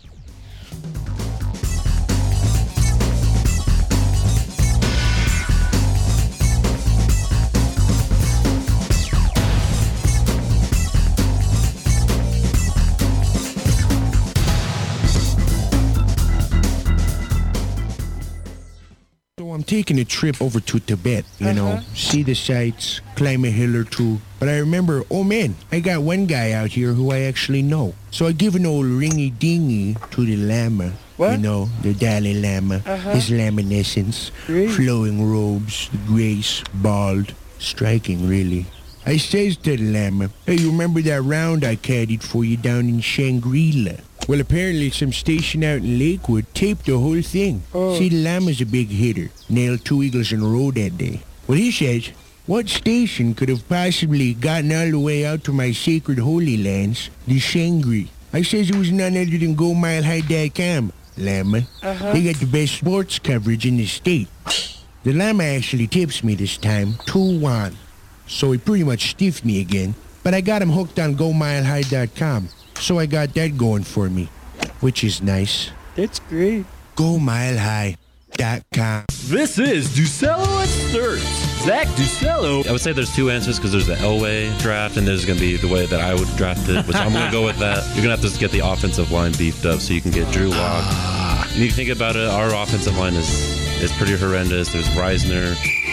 S14: So I'm taking a trip over to Tibet, you know, see the sights, climb a hill or two. But I remember, oh man, I got one guy out here who I actually know. So I give an old ringy-dingy to the Lama.
S15: What?
S14: You know, the Dalai Lama,
S15: Uh-huh.
S14: his laminescence,
S15: Great.
S14: flowing robes, the grace, bald, striking really. I says to the Lama, hey, you remember that round I caddied for you down in Shangri-La? Well, apparently some station out in Lakewood taped the whole thing.
S15: Oh.
S14: See, the Lama's a big hitter. Nailed two eagles in a row that day. Well, he says, what station could have possibly gotten all the way out to my sacred holy lands, the Shangri? I says it was none other than go mile high dot com, Lama.
S15: Uh-huh.
S14: They got the best sports coverage in the state. The Lama actually tips me this time, two one. So he pretty much stiffed me again, but I got him hooked on go mile high dot com. So I got that going for me, which is nice.
S15: That's great.
S14: go mile high dot com.
S16: This is Ducello at Sturts. Zach Ducello.
S17: I would say there's two answers because there's the Elway draft and there's going to be the way that I would draft it, which I'm going to go with that. You're going to have to get the offensive line beefed up so you can get Drew Lock. And you think about it, our offensive line is is pretty horrendous. There's Reisner.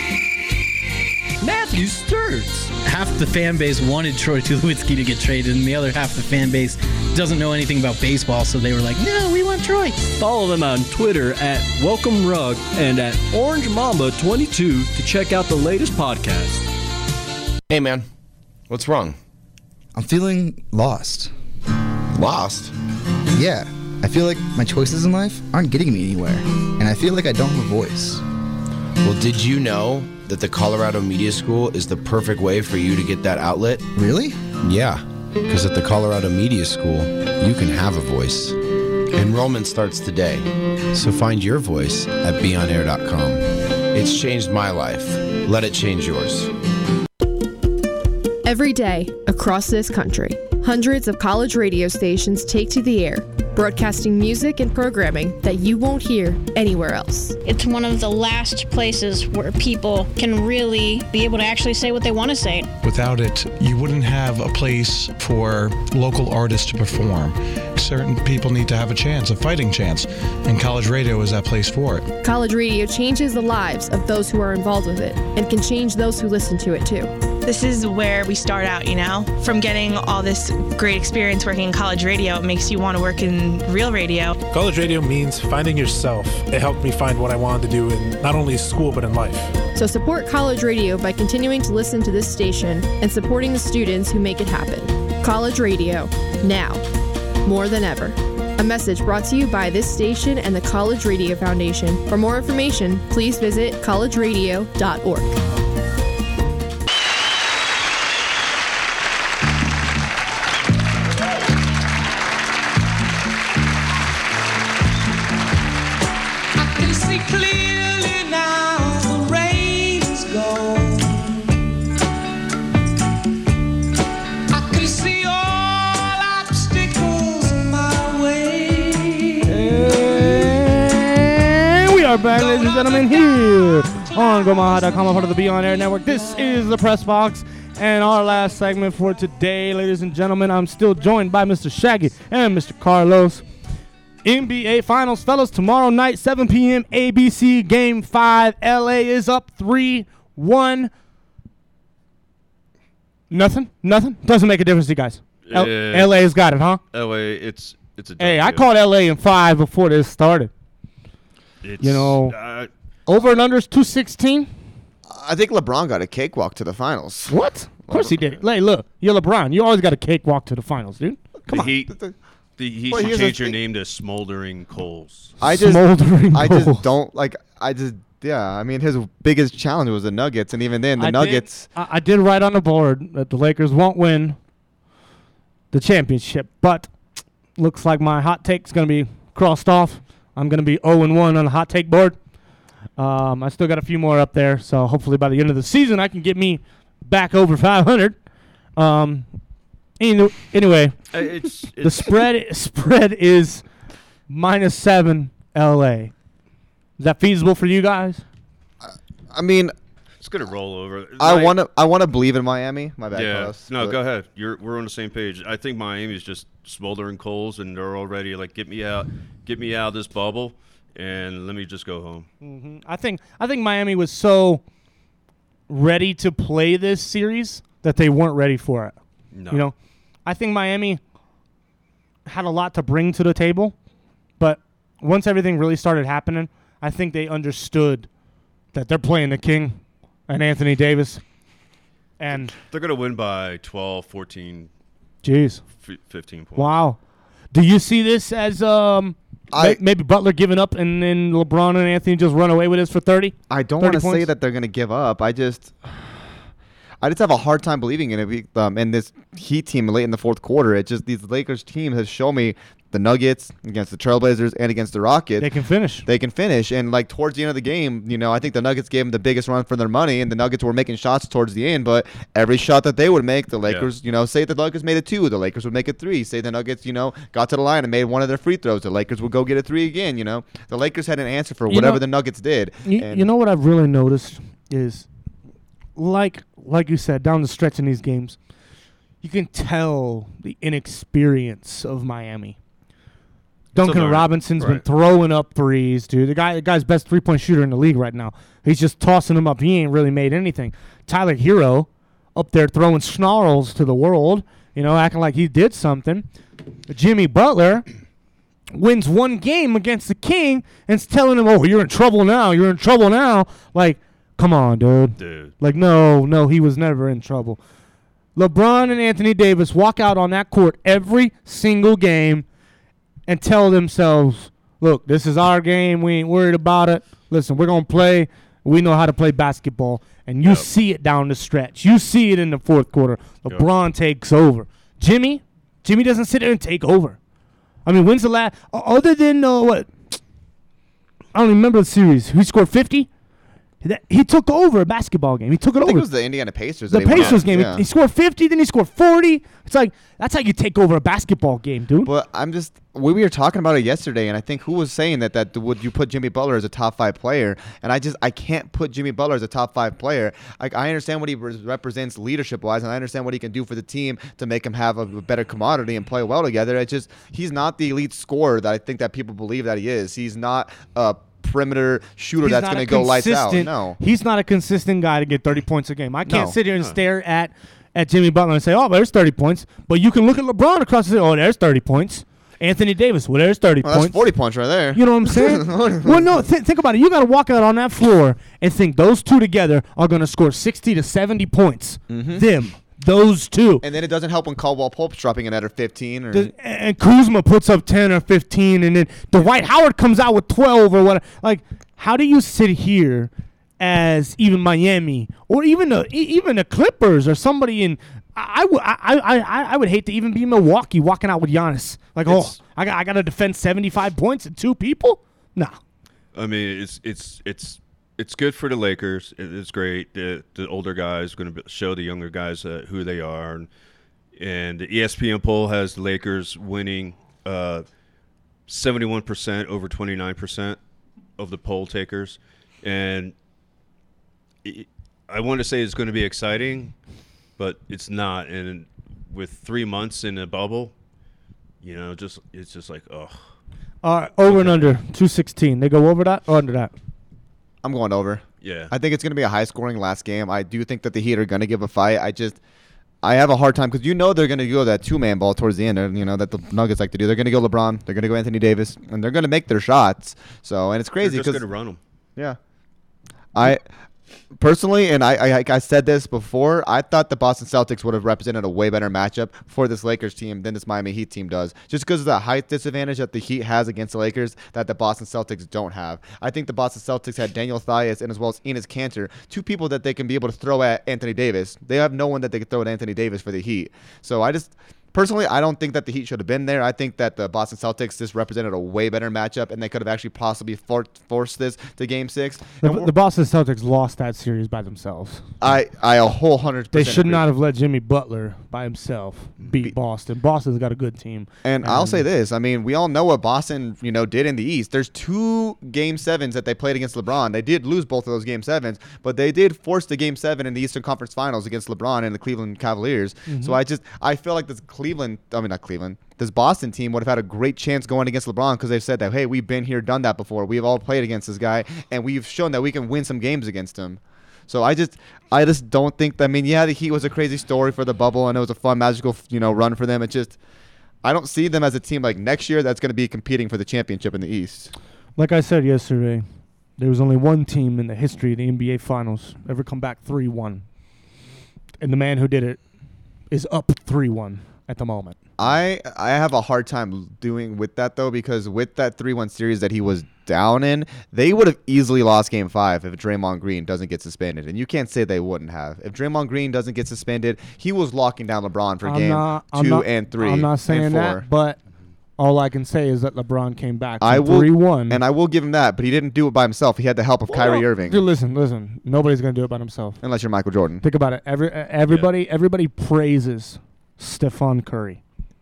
S18: Matthew Sturts. Half the fan base wanted Troy Tulowitzki to get traded, and the other half the fan base doesn't know anything about baseball, so they were like, no, we want Troy.
S16: Follow them on Twitter at Welcome Rug and at Orange Mamba twenty-two to check out the latest podcast.
S1: Hey, man. What's wrong?
S12: I'm feeling lost.
S1: Lost?
S12: Yeah. I feel like my choices in life aren't getting me anywhere, and I feel like I don't have a voice.
S1: Well, did you know that the Colorado Media School is the perfect way for you to get that outlet?
S12: Really?
S1: Yeah, because at the Colorado Media School, you can have a voice. Enrollment starts today, so find your voice at be on air dot com. It's changed my life. Let it change yours.
S3: Every day, across this country, hundreds of college radio stations take to the air broadcasting music and programming that you won't hear anywhere else.
S4: It's one of the last places where people can really be able to actually say what they want to say.
S5: Without it, you wouldn't have a place for local artists to perform. Certain people need to have a chance, a fighting chance, and college radio is that place for it.
S3: College radio changes the lives of those who are involved with it and can change those who listen to it too.
S6: This is where we start out, you know? From getting all this great experience working in college radio, it makes you want to work in real radio.
S7: College radio means finding yourself. It helped me find what I wanted to do in not only school but in life.
S3: So support college radio by continuing to listen to this station and supporting the students who make it happen. College radio, now, more than ever. A message brought to you by this station and the College Radio Foundation. For more information, please visit college radio dot org.
S8: Back, ladies and gentlemen, here on go mile high dot com, a part of the Be On Air Network. This is the Press Box, and our last segment for today, ladies and gentlemen. I'm still joined by Mister Shaggy and Mister Carlos. N B A Finals, fellas, tomorrow night, seven p.m. A B C Game five. L A is up three one. Nothing? Nothing? Doesn't make a difference to you guys. L-
S9: Uh,
S8: L A's got it, huh?
S9: L A, it's it's a.
S8: Hey,
S9: done
S8: I
S9: deal.
S8: called L A in five before this started.
S9: It's,
S8: you know,
S9: uh,
S8: over and under is two sixteen.
S10: I think LeBron got a cakewalk to the finals.
S8: What? Of course he did. Hey, look, you're LeBron. You always got a cakewalk to the finals, dude. Come
S9: the
S8: on.
S9: Heat, the Heat
S10: Well,
S9: should
S10: here's the
S9: change your
S10: thing.
S9: name to Smoldering Coals.
S10: I just,
S8: Smoldering
S10: I
S8: goals.
S10: just don't like. I just, yeah. I mean, his biggest challenge was the Nuggets, and even then, the
S8: I
S10: Nuggets.
S8: Did, I, I did write on the board that the Lakers won't win the championship, but looks like my hot take's going to be crossed off. I'm going to be oh and one on the hot take board. Um, I still got a few more up there, so hopefully by the end of the season I can get me back over five hundred. Um, any- anyway,
S9: Uh, it's,
S8: the
S9: it's
S8: spread spread is minus seven L A. Is that feasible for you guys?
S10: I mean,
S9: It's gonna roll over.
S10: I
S9: Like-
S10: want to. I want to believe in Miami. My bad,
S9: Yeah.
S10: Carlos.
S9: No,
S10: but-
S9: go ahead. You're we're on the same page. I think Miami's just smoldering coals, and they're already like, get me out, get me out of this bubble, and let me just go home.
S8: hmm I think I think Miami was so ready to play this series that they weren't ready for it.
S9: No.
S8: You know, I think Miami had a lot to bring to the table, but once everything really started happening, I think they understood that they're playing the king and Anthony Davis. And
S9: They're gonna win by twelve, fourteen,
S8: jeez,
S9: f- fifteen points.
S8: wow. Do you see this as um
S10: I-
S8: ma- maybe Butler giving up and then LeBron and Anthony just run away with this for thirty?
S10: I don't
S8: thirty
S10: want to say
S8: points?
S10: that they're going to give up. I just, I just have a hard time believing in it. We- Um, in this Heat team late in the fourth quarter, it just these Lakers team has shown me the Nuggets against the Trailblazers and against the Rockets.
S8: They can finish.
S10: They can finish, and like towards the end of the game, you know, I think the Nuggets gave them the biggest run for their money, and the Nuggets were making shots towards the end. But every shot that they would make, the Lakers, you know, say the Nuggets made it two, the Lakers would make it three. Say the Nuggets, you know, got to the line and made one of their free throws, the Lakers would go get a three again. You know, the Lakers had an answer for
S8: You
S10: whatever
S8: know-
S10: the Nuggets did.
S8: You,
S10: and
S8: you know what I've really noticed is, like like you said, down the stretch in these games, you can tell the inexperience of Miami. Duncan
S9: learning,
S8: Robinson's been
S9: right.
S8: throwing up threes, dude. The guy, the guy's best three point shooter in the league right now. He's just tossing them up. He ain't really made anything. Tyler Hero up there throwing snarls to the world, you know, acting like he did something. Jimmy Butler wins one game against the King and's telling him, "Oh, you're in trouble now. You're in trouble now." Like, come on, dude.
S9: Dude.
S8: Like, no, no, he was never in trouble. LeBron and Anthony Davis walk out on that court every single game and tell themselves, "Look, this is our game. We ain't worried about it. Listen, we're going to play. We know how to play basketball." And you
S9: Yep.
S8: see it down the stretch. You see it in the fourth quarter.
S9: Yep.
S8: LeBron takes over. Jimmy, Jimmy doesn't sit there and take over. I mean, when's the last, other than, uh, what, I don't even remember the series. Who scored fifty? That, he took over a basketball game. He took it
S10: I
S8: over.
S10: think it was the Indiana Pacers.
S8: The
S10: that they won
S8: Pacers
S10: out.
S8: game.
S10: Yeah.
S8: He, he scored fifty, then he scored forty. It's like that's how you take over a basketball game, dude.
S10: But I'm just we were talking about it yesterday, and I think who was saying that that would you put Jimmy Butler as a top five player? And I just I can't put Jimmy Butler as a top five player. Like I understand what he re- represents leadership wise, and I understand what he can do for the team to make him have a, a better commodity and play well together. It's just he's not the elite scorer that I think that people believe that he is. He's not a perimeter shooter
S8: He's
S10: that's
S8: not
S10: going
S8: a
S10: to go lights out.
S8: consistent-
S10: No.
S8: He's not a consistent guy to get thirty points a game. I can't
S10: No.
S8: sit here and
S10: No.
S8: stare at, at Jimmy Butler and say, oh, there's thirty points. But you can look at LeBron across the oh, there's thirty points. Anthony Davis, well, there's thirty
S10: Well, that's
S8: points.
S10: forty points right there.
S8: You know what I'm saying? Well, no, th- think about it. You got to walk out on that floor and think those two together are going to score sixty to seventy points.
S10: Mhm.
S8: Them. Those two.
S10: And then it doesn't help when Caldwell Pope's dropping another fifteen. Or
S8: The- and Kuzma puts up ten or fifteen, and then Dwight Howard comes out with twelve or whatever. Like, how do you sit here as even Miami or even the e- even the Clippers or somebody in? I, I, would- I, I, I, I would hate to even be Milwaukee walking out with Giannis. Like,
S9: It's-
S8: oh, I got I got to defend seventy-five points and two people. No.
S9: I mean, it's it's it's it's good for the Lakers. It- It's great. The the older guys are going to show the younger guys uh, who they are, and, and the E S P N poll has the Lakers winning uh, seventy-one percent over twenty-nine percent of the poll takers, and it, I want to say it's going to be exciting, but it's not. And with three months in a bubble, you know, just it's just like oh.
S8: All right, over and under two sixteen. They go over that or under that?
S10: I'm going over.
S9: Yeah.
S10: I think it's going to be a high-scoring last game. I do think that the Heat are going to give a fight. I just, I have a hard time because you know they're going to go that two-man ball towards the end. And, you know that the Nuggets like to do. They're going to go LeBron. They're going to go Anthony Davis, and they're going to make their shots. So, and it's crazy
S9: They're just
S10: because
S9: going to run them.
S10: Yeah. I personally, and I, I I said this before, I thought the Boston Celtics would have represented a way better matchup for this Lakers team than this Miami Heat team does, just because of the height disadvantage that the Heat has against the Lakers that the Boston Celtics don't have. I think the Boston Celtics had Daniel Theis and as well as Enes Kanter, two people that they can be able to throw at Anthony Davis. They have no one that they can throw at Anthony Davis for the Heat. So I just... Personally, I don't think that the Heat should have been there. I think that the Boston Celtics just represented a way better matchup, and they could have actually possibly for- forced this to Game Six.
S8: The,
S10: And
S8: the Boston Celtics lost that series by themselves.
S10: I, I a whole hundred
S8: They
S10: percent
S8: should
S10: agree.
S8: not have let Jimmy Butler by himself beat Boston. Boston's got a good team.
S10: And I'll say this: I mean, we all know what Boston, you know, did in the East. There's two Game Sevens that they played against LeBron. They did lose both of those Game Sevens, but they did force the Game Seven in the Eastern Conference Finals against LeBron and the Cleveland Cavaliers.
S8: Mhm.
S10: So I just, I feel like this Cleveland, I mean, not Cleveland, this Boston team would have had a great chance going against LeBron because they've said that, hey, we've been here, done that before. We've all played against this guy, and we've shown that we can win some games against him. So I just, I just don't think that. I mean, yeah, the Heat was a crazy story for the bubble, and it was a fun, magical, you know, run for them. It just, I don't see them as a team like next year that's going to be competing for the championship in the East.
S8: Like I said yesterday, there was only one team in the history of the N B A Finals ever come back three one. And the man who did it is up three one at the moment.
S10: I I have a hard time doing with that though, because with that three one series that he was down in, they would have easily lost Game Five if Draymond Green doesn't get suspended, and you can't say they wouldn't have. If Draymond Green doesn't get suspended, he was locking down LeBron for
S8: I'm
S10: Game
S8: not- I'm
S10: Two
S8: not-
S10: and Three.
S8: I'm not
S10: and
S8: saying
S10: four.
S8: that, but all I can say is that LeBron came back
S10: I
S8: from
S10: will,
S8: three one.
S10: and I will give him that, but he didn't do it by himself. He had the help of Kyrie
S8: Well,
S10: Irving,
S8: Dude, listen, listen. Nobody's going to do it by themselves.
S10: unless you're Michael Jordan.
S8: Think about it. Every uh, everybody everybody praises Stephon Curry.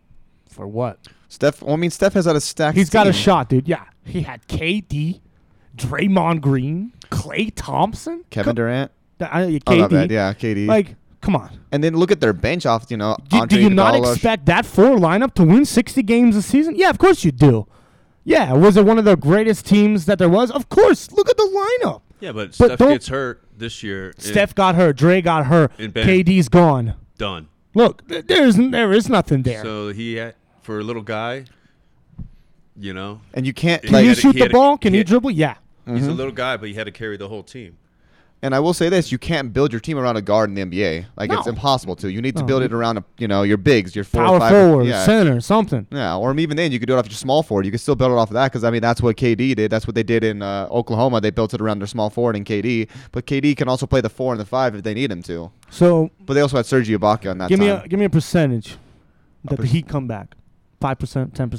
S8: For what?
S10: Steph. Well, I mean, Steph has had a stacked.
S8: He's got a
S10: team.
S8: shot, dude. Yeah. He had K D, Draymond Green, Klay Thompson,
S10: Kevin Durant.
S8: The- I- K D.
S10: Oh, not bad. Yeah, K D.
S8: Like, come on.
S10: And then look at their bench off. You know,
S8: Do,
S10: Andre
S8: do you not
S10: Iguodala.
S8: expect that four lineup to win sixty games a season? Yeah, of course you do. Yeah, was it one of the greatest teams that there was? Of course. Look at the lineup.
S9: Yeah, but,
S8: But
S9: Steph
S8: don't-
S9: gets hurt this year.
S8: Steph got hurt. Dre got hurt.
S9: And Ben.
S8: K D's gone.
S9: Done.
S8: Look, th- there's there is nothing there.
S9: So he had, for a little guy, you know,
S10: And you can't.
S8: Can
S10: like,
S8: he shoot the
S9: had a-
S8: ball? Can he
S9: had-
S8: dribble? Yeah.
S9: He's a
S10: Mhm.
S9: little guy, but he had to carry the whole team.
S10: And I will say this: you can't build your team around a guard in the N B A. Like it's
S8: No.
S10: impossible to. You need to
S8: No.
S10: build it around, a, you know, your bigs, your four
S8: Power
S10: or five,
S8: forward,
S10: yeah.
S8: center, something.
S10: Yeah, or even then, you could do it off your small forward. You could still build it off of that because I mean that's what K D did. That's what they did in uh, Oklahoma. They built it around their small forward and K D. But K D can also play the four and the five if they need him to.
S8: So
S10: But they also had Serge Ibaka on that
S8: give
S10: time.
S8: me a give me a percentage that the
S10: perc-
S8: Heat come back. Five percent, ten percent.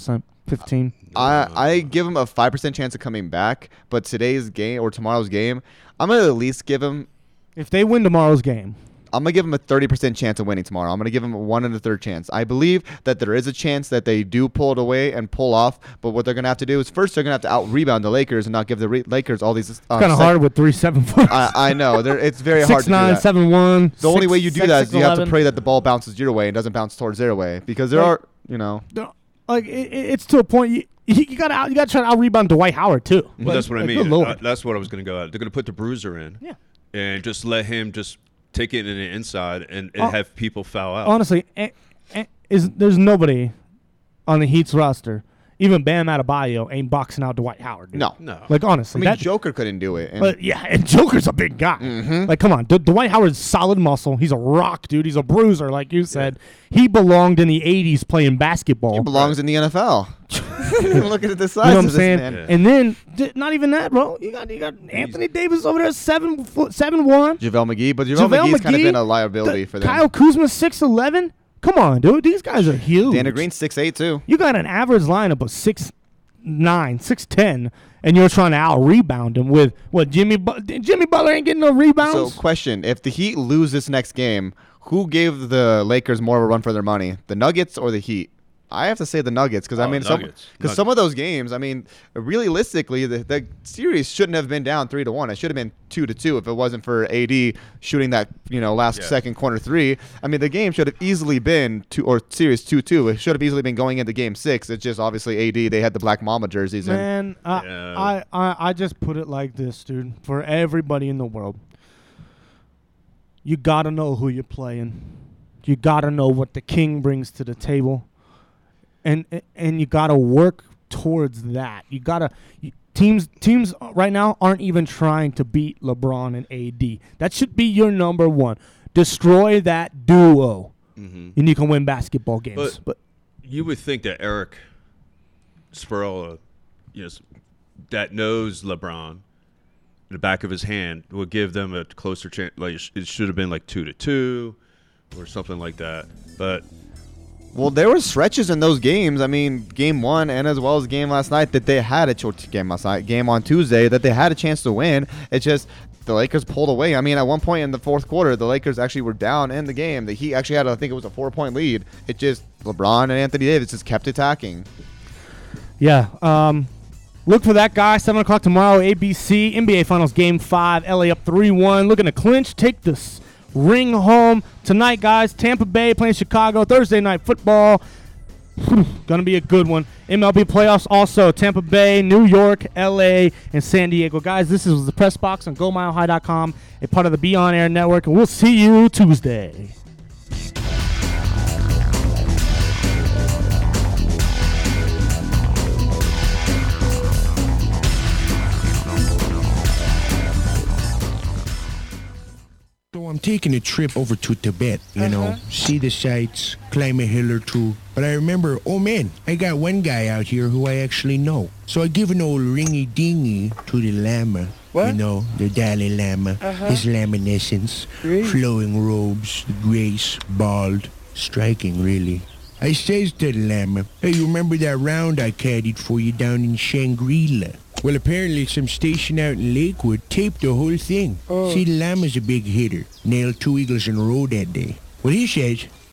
S8: fifteen.
S10: I I give him a five percent chance of coming back, but today's game or tomorrow's game, I'm gonna at least give him.
S8: If they win tomorrow's game,
S10: I'm gonna give him a thirty percent chance of winning tomorrow. I'm gonna give him a one and a third chance. I believe that there is a chance that they do pull it away and pull off, but what they're gonna have to do is first they're gonna have to out rebound the Lakers and not give the re- Lakers all these. Uh,
S8: kind of hard with three seven foot.
S10: I, I know. They're, it's very
S8: Six,
S10: hard to
S8: nine,
S10: do that.
S8: seven, one,
S10: The only
S8: six,
S10: way you do
S8: six,
S10: that
S8: six,
S10: is you have to
S8: eleven.
S10: pray that the ball bounces your way and doesn't bounce towards their way because there
S8: Like-
S10: are, you know.
S8: Like it, it- it's to a point you, you gotta out, you gotta try to out rebound Dwight Howard too.
S9: Well,
S8: Like-
S9: that's what I
S8: like,
S9: mean.
S8: Good Lord.
S9: Uh, that's what I was going to go at. They're going to put the bruiser in.
S8: Yeah.
S9: And just let him just take it in the inside and, and
S8: Uh,
S9: have people foul out.
S8: Honestly, eh, eh, is there's nobody on the Heat's roster, even Bam Adebayo ain't boxing out Dwight Howard. Dude.
S10: No.
S9: No.
S8: Like honestly,
S10: I mean,
S8: that,
S10: Joker couldn't do it. And
S8: but yeah, and Joker's a big guy.
S10: Mhm.
S8: Like, come on, D- Dwight Howard's solid muscle. He's a rock, dude. He's a bruiser, like you said. He belonged in the eighties playing basketball.
S10: he belongs in the N F L. Look at the size
S8: You know what
S10: of
S8: I'm
S10: this
S8: saying?
S10: man.
S9: Yeah.
S8: And then, d- not even that, bro. You got you got Anthony Davis over there, seven foot, seven one.
S10: JaVale McGee, but JaVale, McGee's kind of been a liability for them.
S8: Kyle Kuzma, six eleven. Come on, dude. These guys are huge.
S10: Danny Green, six eight too.
S8: You got an average lineup of six nine, six ten, and you're trying to out rebound him with what? Jimmy Bu- Jimmy Butler ain't getting no
S10: So,
S8: rebounds.
S10: question: if the Heat lose this next game, who gave the Lakers more of a run for their money, the Nuggets or the Heat? I have to say the Nuggets because I
S9: Oh,
S10: mean, some
S9: Nuggets.
S10: because some of those games, I mean, realistically, the, the series shouldn't have been down three to one. It should have been two to two if it wasn't for A D shooting that you know last
S9: Yeah.
S10: second corner three. I mean, the game should have easily been two or series two two. It should have easily been going into game six. It's just obviously A D. They had the Black Mamba jerseys in.
S8: Man, I,
S9: Yeah.
S8: I, I I just put it like this, dude. For everybody in the world, you gotta know who you're playing. You gotta know what the king brings to the table, and and you gotta work towards that. You gotta you, teams teams right now aren't even trying to beat LeBron and A D. That should be your number one. Destroy that duo,
S9: Mhm.
S8: and you can win basketball games.
S9: But,
S8: But,
S9: you would think that Eric Spoelstra, you know, s- that knows LeBron in the back of his hand, would give them a closer chance. Like it sh- it should have been like two to two, or something like that. But
S10: Well, there were stretches in those games. I mean, game one and as well as game last night that they had a ch- game last night, game on Tuesday that they had a chance to win. It's just the Lakers pulled away. I mean, at one point in the fourth quarter, the Lakers actually were down in the game. The Heat actually had, I think it was a four-point lead. It just LeBron and Anthony Davis just kept attacking.
S8: yeah, um, look for that guy. Seven o'clock tomorrow. A B C N B A Finals Game Five. L A up three one. Looking to clinch. Take this ring home tonight, guys. Tampa Bay playing Chicago. Thursday night football. Gonna be a good one. M L B playoffs also. Tampa Bay, New York, L A, and San Diego. Guys, this is the Press Box on Go Mile High dot com, a part of the Be On Air Network, and we'll see you Tuesday.
S14: So I'm taking a trip over to Tibet, you know, see the sights, climb a hill or two. But I remember, oh man, I got one guy out here who I actually know. So I give an old ringy-dingy to the Lama.
S15: What?
S14: You know, the Dalai Lama,
S15: Uh-huh.
S14: his laminescence,
S15: Great.
S14: flowing robes, the grace, bald, striking really. I says to the Lama, hey, you remember that round I caddied for you down in Shangri-La? Well, apparently some station out in Lakewood taped the whole thing.
S15: Oh.
S14: See, the Lama's a big hitter. Nailed two eagles in a row that day. Well, he says,